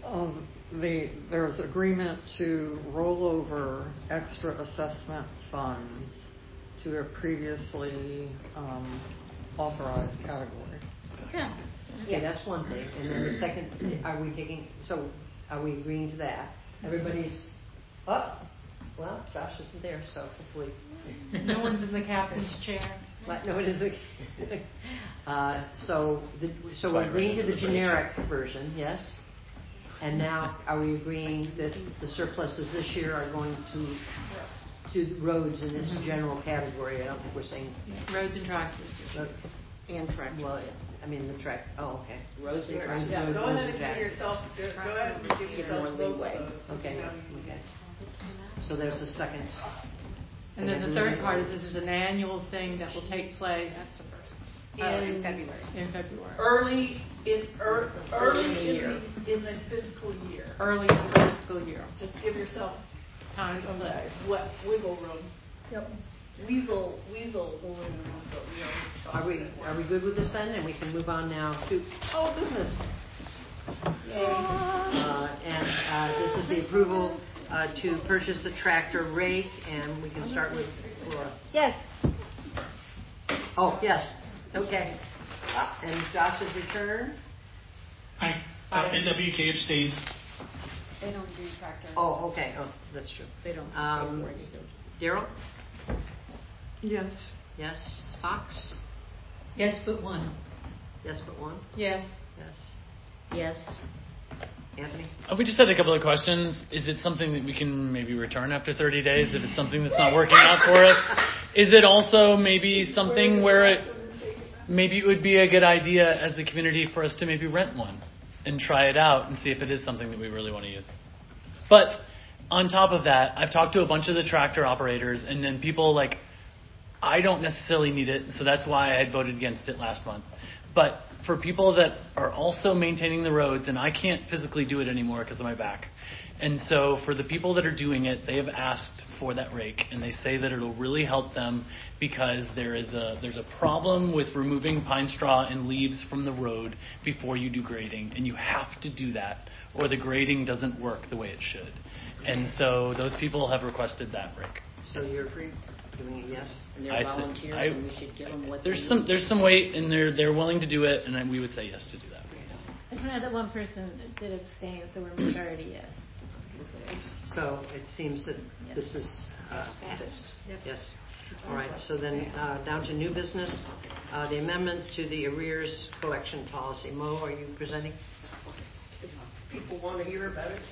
There's agreement to roll over extra assessment funds to a previously authorized category. Yeah. Okay, that's one thing. And then the second, are we agreeing to that? Everybody's up? Well, Josh isn't there, so hopefully. No one's in the captain's chair. No, it isn't. So we're agreeing to the generic version, yes? And now, are we agreeing that the surpluses this year are going to roads in this general category? I don't think we're saying. Roads and tracks. And track. Well, I mean the track. Oh, okay. Roads and tracks. Yeah, go Roads ahead and and tracks. give yourself, more both of leeway. those. Okay. Okay. So there's a second. And then the third part is this is an annual thing that will take place In February. in February. Early in the fiscal year. Early in the fiscal year. Just give yourself Time to play. wiggle room. Yep. Weasel balloon. But we always talk Are we good with this then? And we can move on now to business. And this is the approval to purchase the tractor rake, and we can start with Laura. Yes. Oh, yes. Okay. And Josh's return. Hi. NWK abstains. They don't do tractor. Oh, okay. Oh, that's true. They don't pay for it either. Daryl? Yes. Yes. Fox? Yes, but one. Yes, but one? Yes. Yes. Yes. Anthony? We just had a couple of questions. Is it something that we can maybe return after 30 days if it's something that's not working out for us? Is it also maybe something where maybe it would be a good idea as a community for us to maybe rent one and try it out and see if it is something that we really want to use? But on top of that, I've talked to a bunch of the tractor operators, and then people I don't necessarily need it, so that's why I had voted against it last month. But for people that are also maintaining the roads, and I can't physically do it anymore because of my back, And so for the people that are doing it, they have asked for that rake, and they say that it'll really help them because there's a problem with removing pine straw and leaves from the road before you do grading, and you have to do that, or the grading doesn't work the way it should. And so those people have requested that rake. So you're agree? Giving a yes? And they're volunteers, and we should give them what There's they need. there's some weight, and they're willing to do it, and then we would say yes to do that. I just know that one person did abstain, so we're majority yes. Just to be clear. So it seems that this is this. Yes. All right. So then down to new business, the amendment to the arrears collection policy. Mo, are you presenting? People want to hear about it.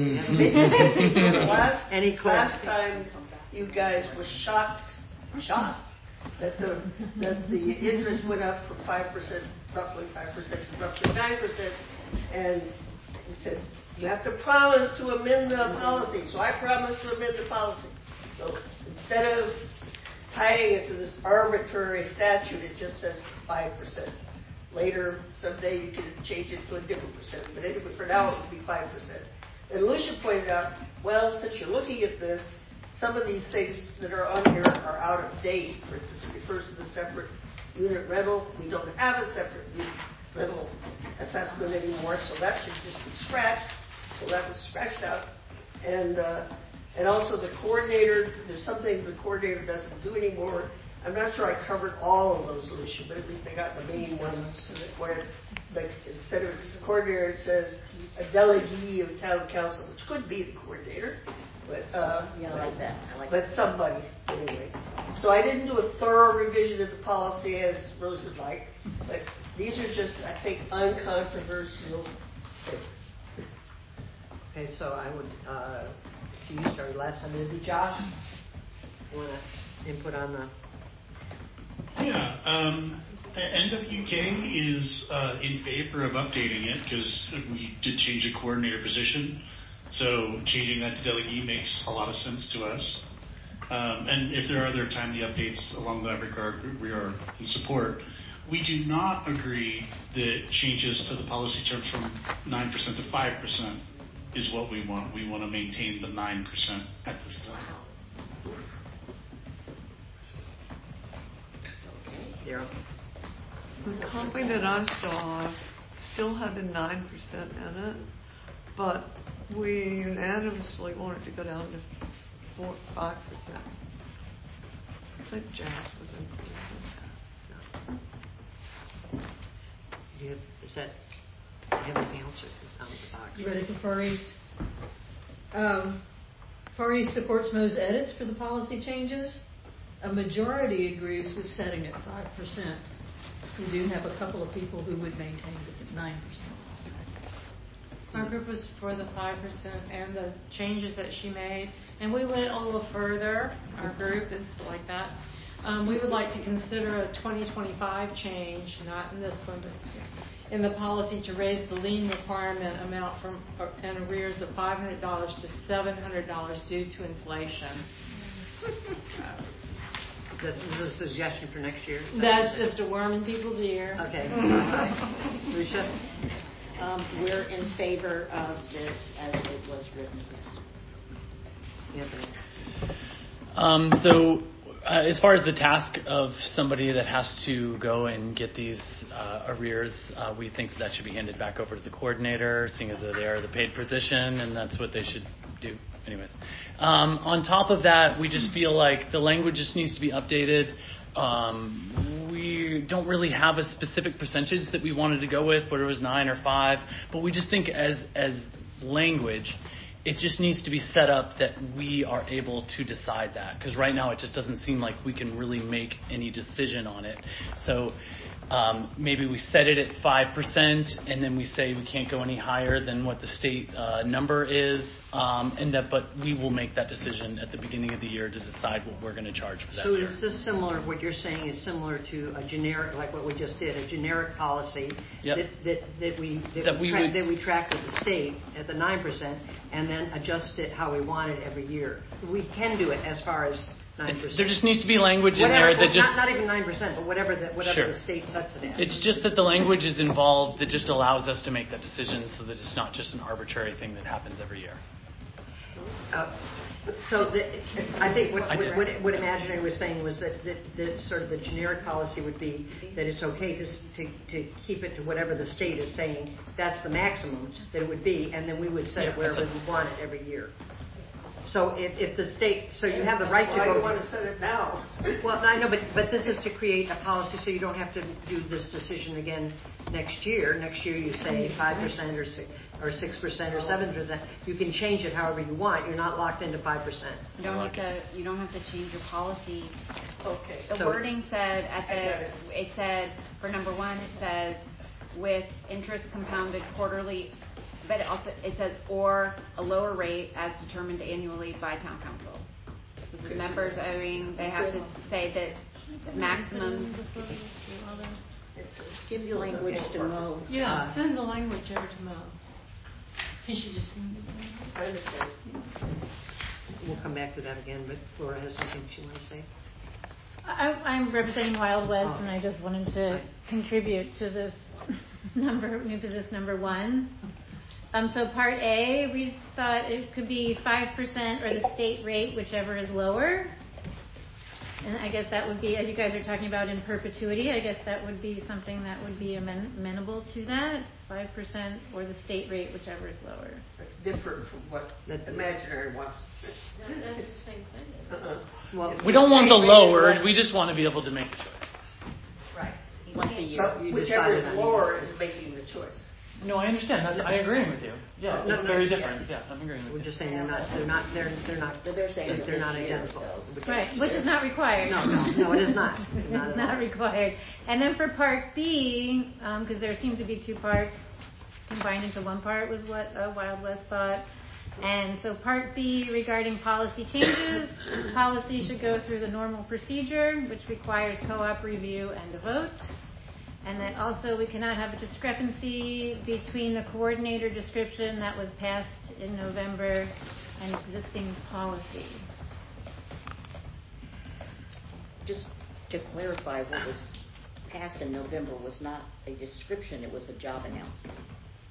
Any last time you guys were shocked that the interest went up from 5%, roughly 5% to roughly 9%, and he said, you have to promise to amend the policy. So I promised to amend the policy. So instead of tying it to this arbitrary statute, it just says 5%. Later, someday you can change it to a different percent. But anyway, for now it would be 5%. And Lucia pointed out, well, since you're looking at this, some of these things that are on here are out of date. For instance, it refers to the separate unit rental. We don't have a separate unit rental assessment anymore, so that should just be scratched. So that was scratched out. And also the coordinator, there's some things the coordinator doesn't do anymore. I'm not sure I covered all of those, Lucia, but at least I got the main ones where it's like instead of its coordinator, it says a delegee of town council, which could be the coordinator, but yeah, I like that. I like but somebody anyway. So I didn't do a thorough revision of the policy as Rose would like, but these are just, I think, uncontroversial things. Okay, so I would, so you started last time. It'd be Josh. You want to input on the? Yeah, NWK is in favor of updating it because we did change the coordinator position. So changing that to delegee makes a lot of sense to us. And if there are other timely updates along that regard, we are in support. We do not agree that changes to the policy terms from 9% to 5% is what we want. We want to maintain the 9% at this time. The copy that I saw still had the 9% in it, but we unanimously wanted to go down to 5%. I think Jazz was included. Do you have anything else or is out of the box? You ready for Far East? Far East supports Mo's edits for the policy changes. A majority agrees with setting it 5%. We do have a couple of people who would maintain it at 9%. Our group was for the 5% and the changes that she made. And we went a little further. Our group is like that. We would like to consider a 2025 change, not in this one, but in the policy to raise the lien requirement amount from an arrears of $500 to $700 due to inflation. This is a suggestion for next year? That's just a worm in people's ear. Okay. Lucia? We're in favor of this as it was written, yes. Anthony? So as far as the task of somebody that has to go and get these arrears, we think that should be handed back over to the coordinator, seeing as that they are the paid position, and that's what they should do. Anyways, on top of that, we just feel like the language just needs to be updated. We don't really have a specific percentage that we wanted to go with, whether it was 9 or 5, but we just think as language, it just needs to be set up that we are able to decide that, because right now it just doesn't seem like we can really make any decision on it. So maybe we set it at 5%, and then we say we can't go any higher than what the state number is, but we will make that decision at the beginning of the year to decide what we're going to charge for that So year. is this similar, what you're saying is similar to a generic, like what we just did, a generic policy that we track with the state at the 9% and then adjust it how we want it every year. We can do it as far as 9%. There just needs to be language in there that just... Not even 9%, but whatever Sure. the state sets it at. It's just that the language is involved that just allows us to make that decision so that it's not just an arbitrary thing that happens every year. I think what Imaginary was saying was that sort of the generic policy would be that it's okay to keep it to whatever the state is saying. That's the maximum that it would be, and then we would set it wherever we want it every year. So if the state, so you have the right to Why go. do you want to set it now? Well, I know, but this is to create a policy so you don't have to do this decision again next year. Next year you say 5% or 6% or 7%. You can change it however you want. You're not locked into 5%. You don't have to change your policy. Okay. The wording said it said for number 1 it says with interest compounded quarterly, but it says or a lower rate as determined annually by town council. So the members owing, they have to say that maximum. Give your language to Mo. Yeah, send the language over to Mo. He should just send it. We'll come back to that again, but Flora has something she wants to say. I'm representing Wild West, and I just wanted to contribute to this new business number 1. So part A, we thought it could be 5% or the state rate, whichever is lower. And I guess that would be, as you guys are talking about in perpetuity, I guess that would be something that would be amenable to that, 5% or the state rate, whichever is lower. It's different from what Imaginary wants. That's the same thing. Well, We don't want the lowered. We just want to be able to make the choice. Right. Once a year. But whichever is lower is making the choice. No, I understand. I agree with you. Yeah, it's very different. Yeah, I'm agreeing with you. We're just saying they're not identical. Right, which is not required. No, it is not. It's not required. And then for part B, because there seemed to be 2 parts combined into 1 part was what Wild West thought. And so part B regarding policy changes, policy should go through the normal procedure, which requires co-op review and a vote. And that also we cannot have a discrepancy between the coordinator description that was passed in November and existing policy. Just to clarify, what was passed in November was not a description, it was a job announcement.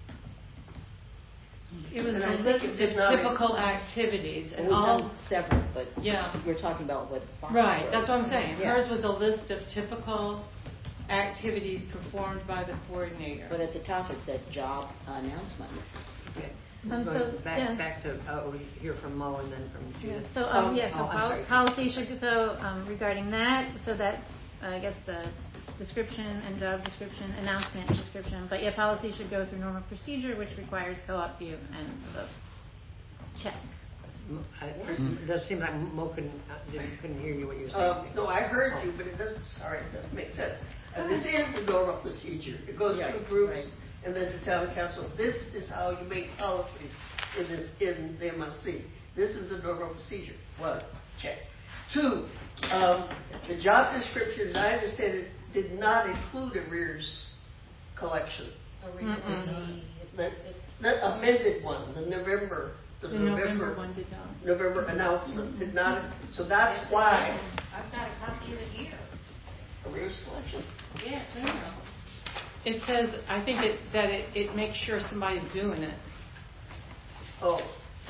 It was a list of typical activities and We've all. done several, but Yeah. we're talking about what. Right, that's what I'm saying. Yeah. Hers was a list of typical activities performed by the coordinator. But at the top it said job announcement. Okay. So, Back to we hear from Mo and then from Judith. Policy should regarding that, so that I guess the description and job description, announcement description, but policy should go through normal procedure, which requires co-op view and vote. Check. It does seem like Mo couldn't hear you what you were saying. No, I heard you, but it doesn't make sense. This is the normal procedure. It goes through groups and then to town council. This is how you make policies in the MLC. This is the normal procedure. 1, check. 2, the job description, as I understand it, did not include arrears collection. The amended one, the November one did not. November announcement did not. So that's why. I've got a copy of it here. Arrears collection. Yeah, it's in there. It says, I think it makes sure somebody's doing it. Oh.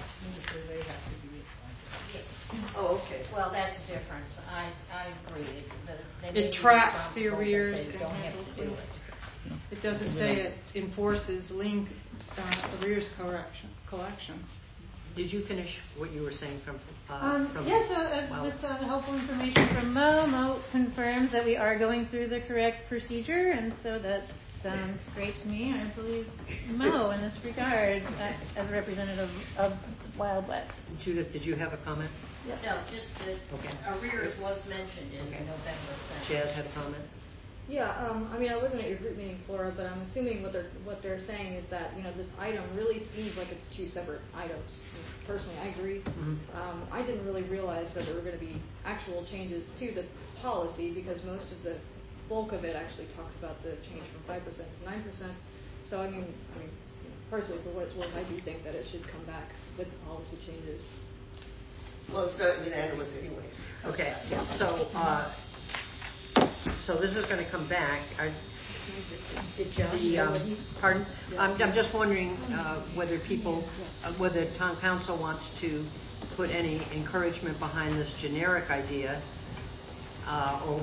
Oh, okay. Well, that's a difference. I agree. They may It be tracks the responsible, but arrears they and don't have handles to do it. it. It doesn't say it enforces lien arrears collection. Did you finish what you were saying from This helpful information from Mo. Mo confirms that we are going through the correct procedure, and so that sounds great to me. I believe Mo in this regard as a representative of Wild West. Judith, did you have a comment? Yep. No, just that arrears was mentioned in the November thing. Jazz had a comment. Yeah, I wasn't at your group meeting, Flora, but I'm assuming what they're saying is that this item really seems like it's 2 separate items. Personally, I agree. Mm-hmm. I didn't really realize that there were going to be actual changes to the policy because most of the bulk of it actually talks about the change from 5% to 9%. So I mean, personally, for what it's worth, I do think that it should come back with the policy changes. Well, it's not unanimous anyways. Okay, so this is going to come back. Pardon? I'm just wondering whether whether town council wants to put any encouragement behind this generic idea, or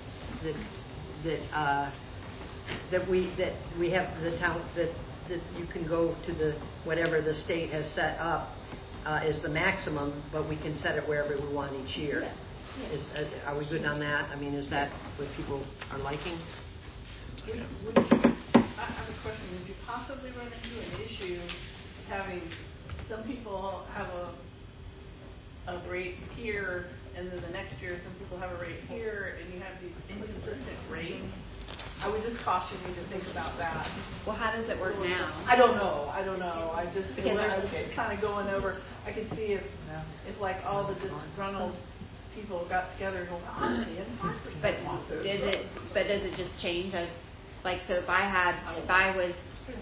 that we have the town that you can go to the whatever the state has set up is the maximum, but we can set it wherever we want each year. Are we good on that? I mean, is that what people are liking? I have a question. Would you possibly run into an issue having some people have a rate here, and then the next year some people have a rate here, and you have these inconsistent rates? I would just caution you to think about that. Well, how does it work now? I don't know. I was just kind of going over. I could see if like all the disgruntled people got together and go, I'm paying 5%. But does it just change as, like, so if I was,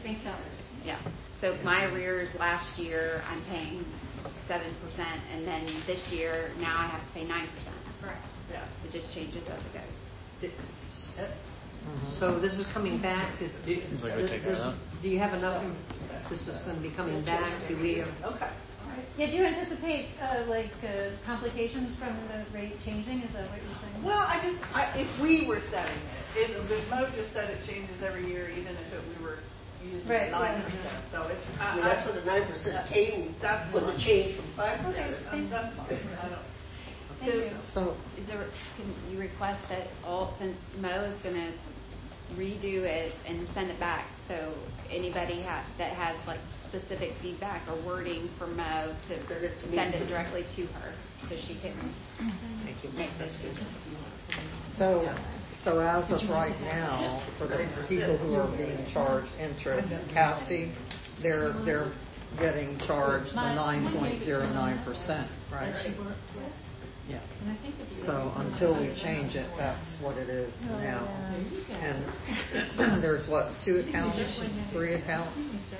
so my arrears last year I'm paying 7%, and then this year now I have to pay 9%. Correct. Yeah. It just changes as it goes. So this is coming back. Seems like we take that out. Do you have enough? This is going to be coming back. Do we? Okay. Yeah, do you anticipate complications from the rate changing? Is that what you're saying? Well, if we were setting it, if Mo just said it changes every year, even if we were using 9%. So it's. That's where the 9% came. Was a change from 5%. That's fine. I don't. So can you request that since Mo is going to redo it and send it back, so anybody that has like specific feedback or wording for Mo to send it directly to her so she can make this good. So as of right now, for the people who are being charged interest, Cassie, they're getting charged the 9.09%, right? Yeah. So until we change it, that's what it is now. And there's what, 2 accounts, 3 accounts?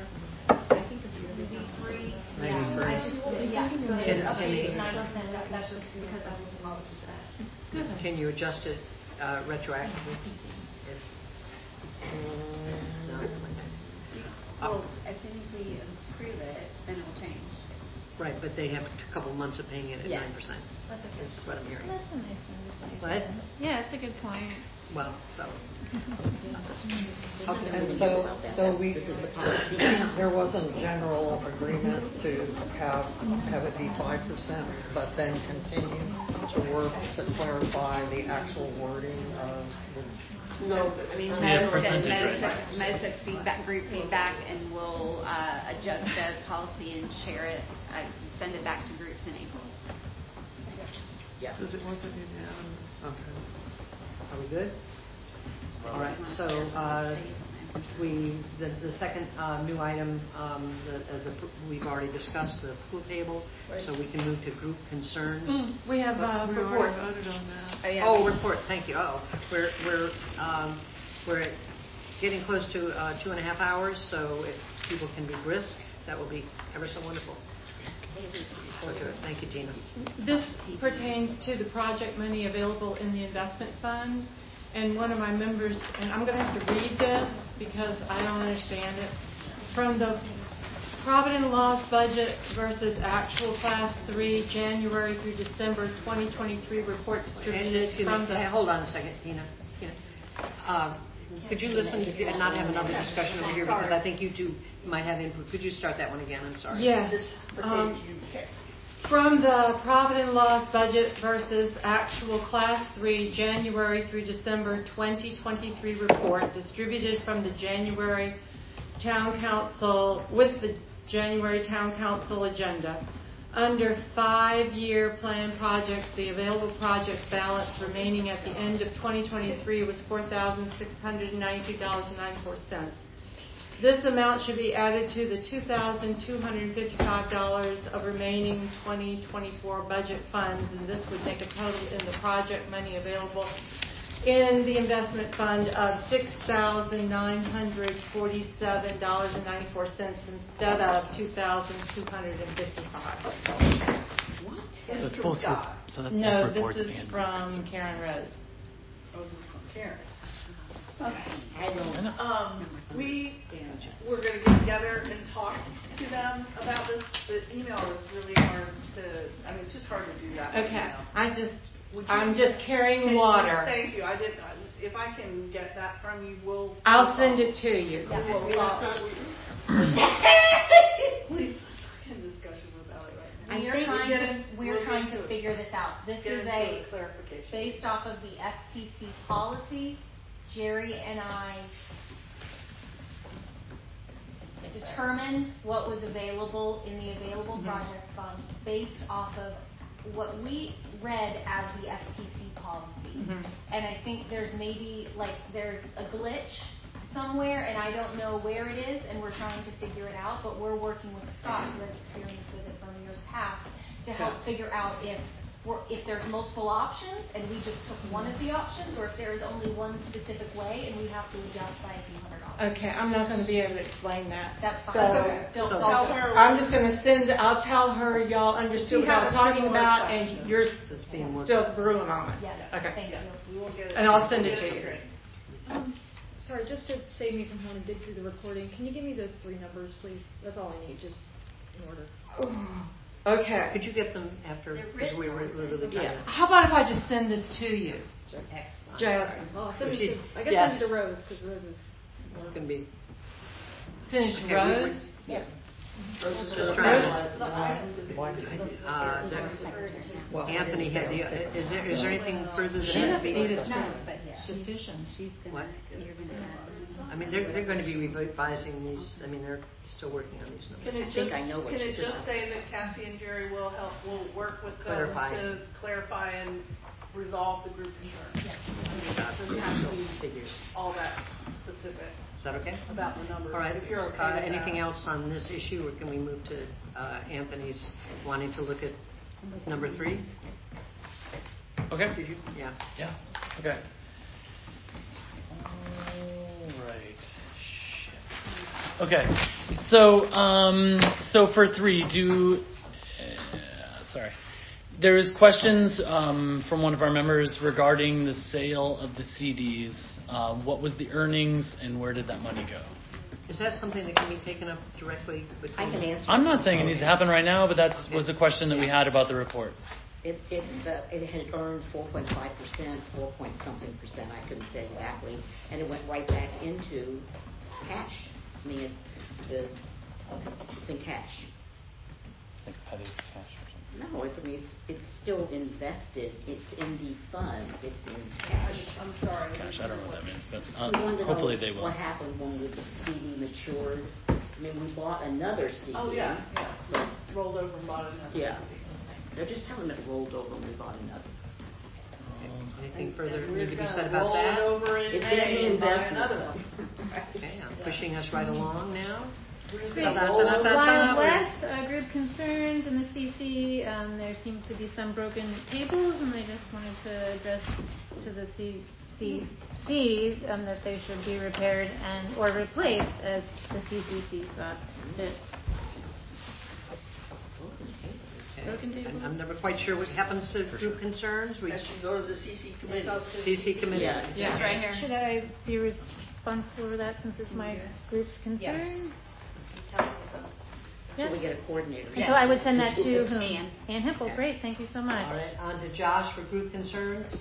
Maybe 3. That's just because that's what the policy says. Can you adjust it retroactively? Well, as soon as we approve it, then it will change. Right, but they have a couple months of paying it at 9%. This is what I'm hearing. That's a nice thing to say. What? Yeah, it's a good point. Well, so. And so we, there wasn't general agreement to have it be 5%, but then continue to work to clarify the actual wording of this. No, I mean, Mo took group feedback, and we'll adjust the policy and share it, send it back to groups in April. Yeah. Does it want to be unanimous? Okay. Are we good? All right. So the second new item we've already discussed, the pool table. Right. So we can move to group concerns. We have reports. Voted on that. Report. Thank you. We're getting close to 2.5 hours. So if people can be brisk, that will be ever so wonderful. Okay. Thank you, Tina. This pertains to the project money available in the investment fund. And one of my members, and I'm going to have to read this because I don't understand it, from the Profit and Loss budget versus actual Class 3 January through December 2023 report distributed from the... Hold on a second, Tina. Could you listen and not have another discussion over here, because I think you two might have input. Could you start that one again? I'm sorry. Yes. From the Profit and Loss budget versus actual Class 3 January through December 2023 report distributed from the January Town Council with the January Town Council agenda. Under 5-year plan projects, the available project balance remaining at the end of 2023 was $4,692.94. This amount should be added to the $2,255 of remaining 2024 budget funds, and this would make a total in the project money available in the investment fund of $6,947.94 instead of $2,255. What? So it's both. So that's no, both reports. This is from Karen Rose. Oh, this is from Karen. We were going to get together and talk to them about this. The email is really hard to. I mean, it's just hard to do that. Okay, Email. I'm just carrying water. Thank you. I did. If I can get that from you, we'll. I'll send it to you. Please, in discussion about it right now. We're trying to figure this out. This is a clarification based off of the FPC policy. Jerry and I determined what was available in the available projects fund based off of what we read as the FPC policy. And I think there's maybe there's a glitch somewhere, and I don't know where it is, and we're trying to figure it out, but we're working with Scott, who has experience with it from years past, to help figure out if there's multiple options and we just took one of the options, or if there is only one specific way and we have to adjust by a few $100. Okay, I'm not going to be able to explain that. That's fine. So, I'm just going to I'll tell her y'all understood what I was talking about, and you're still brewing on it. Yes. Okay. Thank you. And I'll send it to you. Sorry, just to save me from having to dig through the recording, can you give me those 3 numbers, please? That's all I need, just in order. Okay. Could you get them after? Because we were literally trying to. How about if I just send this to you? Excellent. Jasmine. Well, send it She's- to, I guess send it to Rose, because Rose is... It can be. Send it to Rose? Yeah. Just trying to. Anthony had the. Is there anything further that has to be? Decision. What? I mean, they're going to be revising these. I mean, they're still working on these numbers. Can it just say that Kathy and Jerry will work with them to clarify and resolve the group concern? Yes. Doesn't have to be figures. All that specific. Is that okay? About the numbers. All right. If you're okay with anything that. else on this issue, or can we move to Anthony's wanting to look at number 3? Okay. Did you? Yeah. Yeah. Okay. All right. Shit. Okay. So for 3, sorry. There is questions from one of our members regarding the sale of the CDs. What was the earnings and where did that money go? Is that something that can be taken up directly between? I can answer. I'm not saying it needs to happen right now, but that was a question that we had about the report. It had earned 4.5%, 4-point-something%. I couldn't say exactly, and it went right back into cash. I mean, it's in cash. Like petty cash or something. No, it's still invested. It's in the fund. It's in cash. I'm sorry. Gosh, I don't know what that means, but We wanted to hopefully know they will. what happened when the CD matured. I mean, we bought another CD. Oh, yeah. Rolled over and bought another. Yeah. They're just telling them it rolled over and we bought another. Anything further need to be said about that? Over in It's May in and buy investment. another one. Okay, pushing us right along now. Great. Wild West, group concerns in the CC. There seem to be some broken tables, and I just wanted to address to the CCC that they should be repaired and or replaced as the CCC saw fit. Broken tables. I'm never quite sure what happens to group concerns. We That should go to the CC committee. CC committee. Yeah. It's right here. Should I be responsible for that since it's my group's concern? So we get a coordinator. And so I would send that to whom? Ann Hippel. Great, thank you so much. All right, on to Josh for group concerns.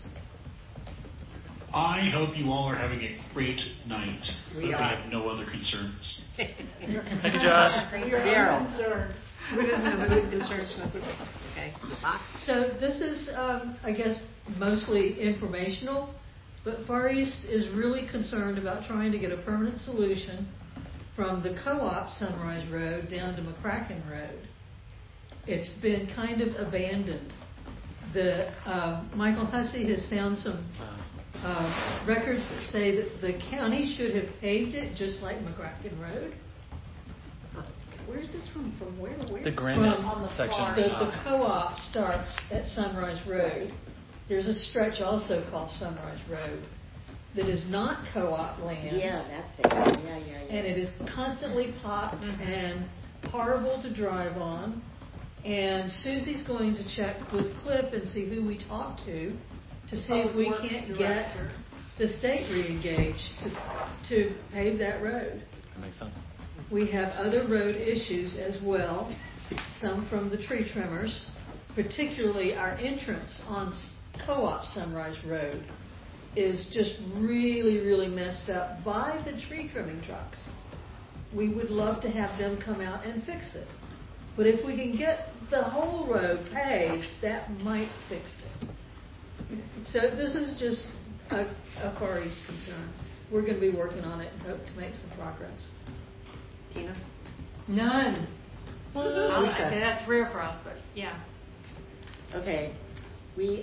I hope you all are having a great night. We I are. have no other concerns. Thank you, Josh. Daryl. We didn't have any concerns. Okay. Fox? So this is, I guess, mostly informational, but Far East is really concerned about trying to get a permanent solution from the co-op Sunrise Road down to McCracken Road. It's been kind of abandoned. Michael Hussey has found some records that say that the county should have paved it just like McCracken Road. Where's this from? From where? The granite section. The co-op starts at Sunrise Road. There's a stretch also called Sunrise Road that is not co-op land. Yeah, that's it. Yeah. And it is constantly popped and horrible to drive on. And Susie's going to check with Cliff and see who we talk to see if we can't get the state re-engage to pave that road. That makes sense. We have other road issues as well, some from the tree trimmers, particularly our entrance on Co-op Sunrise Road is just really, really messed up by the tree trimming trucks. We would love to have them come out and fix it. But if we can get the whole road paved, that might fix it. So this is just a Far East concern. We're going to be working on it and hope to make some progress. Tina? None. I'll say that's rare for us, but yeah. Okay, we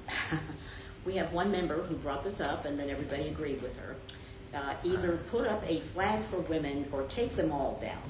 we have one member who brought this up, and then everybody agreed with her. Either put up a flag for women or take them all down.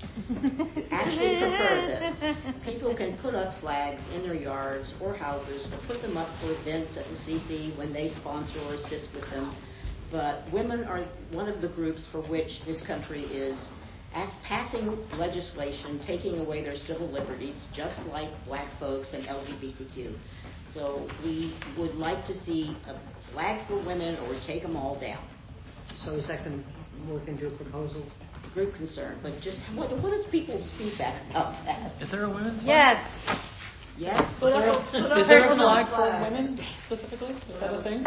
Actually prefer this. People can put up flags in their yards or houses or put them up for events at the CC when they sponsor or assist with them. But women are one of the groups for which this country is passing legislation taking away their civil liberties, just like black folks and LGBTQ. So we would like to see a flag for women or take them all down. So is that going to work into a proposal? Group concern, but just what is people's feedback about that? Is there a women's Yes. Yes. Is there a flag for women specifically? Is that a thing?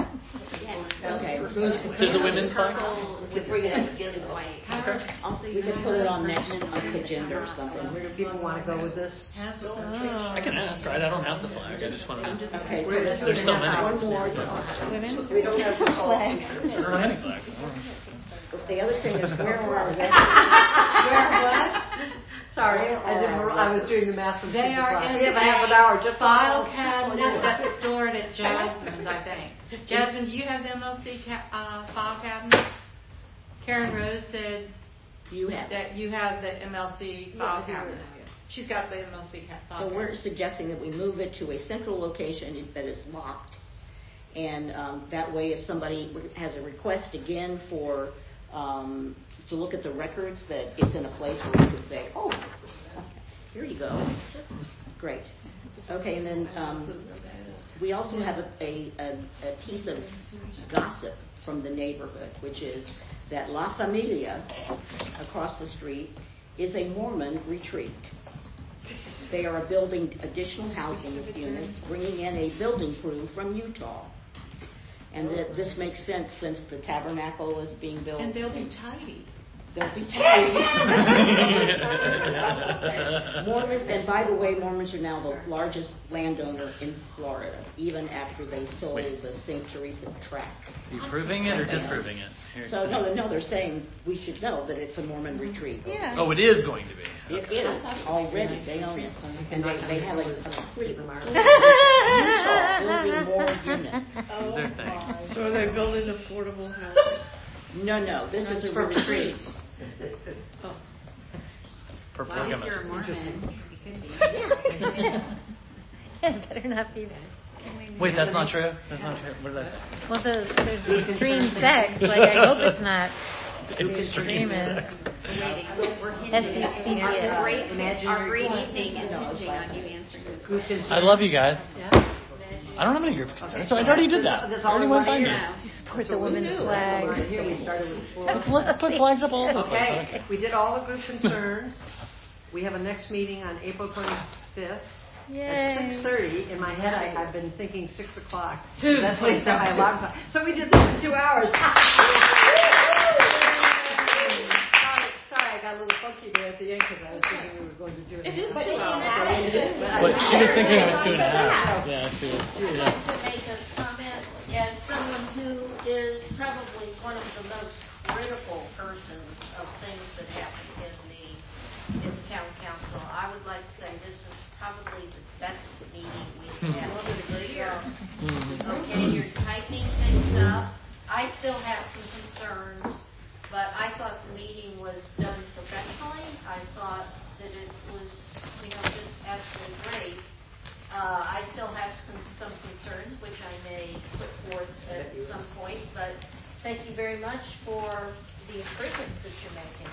Okay. There's a women's flag? We bring it up again. Okay. We can put it on next agenda or something. Where do people want to go with this? I can ask, right? I don't have the flag. I just want to. Okay. There's so many. One more. Women? We don't have the flag. I don't have any flags. The other thing is where are Where what? Sorry, I was doing the math from 6 They are o'clock. in We have the half an hour just file cabinet that's stored at Jasmine's, I think. Jasmine, do you have the MLC file cabinet? Karen Rose said you have that you have the MLC file cabinet. She's got the MLC file cabinet. So we're suggesting that we move it to a central location that is locked, and that way, if somebody has a request again for to look at the records, that it's in a place where we could say, oh, here you go. Great. Okay, and then we also have a piece of gossip from the neighborhood, which is that La Familia, across the street, is a Mormon retreat. They are building additional housing units, bringing in a building crew from Utah. And that this makes sense since the tabernacle is being built. And they'll be tidy. They'll be tidy. Mormons, and by the way, Mormons are now the largest landowner in Florida, even after they sold the St. Teresa tract. Are you proving it or disproving it? So no, they're saying we should know that it's a Mormon retreat. Yeah. Oh, it is going to be. It is already. They own it, and they have a pretty Utah building more units. Oh, their thing. So are they building affordable housing? No, this is a retreat. Oh. For Well, if polygamists. you're a Mormon, you could be. Better not be that. Wait, that's not true? That's not true. What did I say? Well, there's extreme sex. Like, I hope it's not Extreme extremist. We're SCCS. our great evening is hinging on you answering this question. I love you guys. I don't have any group concerns, so I already did that. That's I all already we went want to by hear. me. You support the women's flag. Here we started with four. Let's put flags up all over the place. Okay, we did all the group concerns. We have a next meeting on April 25th. Yay. At 6:30. In my head, I've been thinking 6 o'clock. Two. That's why I set my alarm clock. So we did this in 2 hours. Sorry, I got a little funky there at the end because I was thinking we were going to do it. It is 2 But But she was thinking it was 2.5. Yeah, she was. I'd like to make a comment as someone who is probably one of the most critical persons of things that happen in the town council. I would like to say this is probably the best meeting we've had in years. Okay, you're tightening things up. I still have some concerns, but I thought the meeting was done professionally. I thought that it was, just absolutely great. I still have some concerns, which I may put forth at some point, but thank you very much for the improvements that you're making.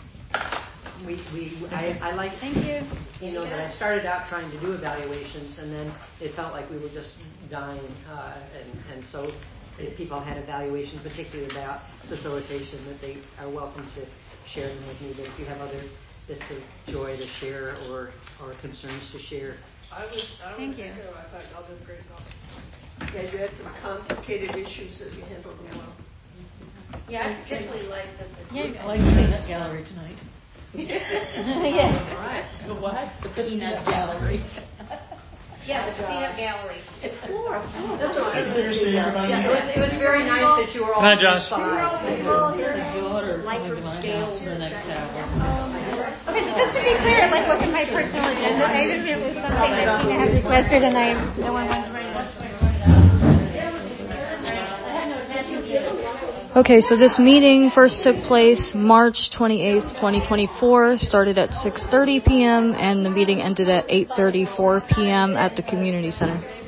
I like, Thank you. that I started out trying to do evaluations, and then it felt like we were just dying, and so if people had evaluations, particularly about facilitation, that they are welcome to share them with me. But if you have other bits of joy to share or concerns to share. Thank you. I thought y'all did a great job. Yeah, you had some complicated issues that you handled well. Yeah, I particularly like that. I like the peanut gallery tonight. Yeah. All right. What? The peanut gallery. Yeah, the peanut gallery. That's all right. Thursday, everybody. Yeah, it was very nice that you were all Good night, Josh. inside. My daughter coming to my house in the next hour. Okay, so just to be clear, it wasn't my personal agenda item. It was something that Tina had requested, and no one went to. Okay, so this meeting first took place March 28th, 2024, started at 6:30 p.m., and the meeting ended at 8:34 p.m. at the community center.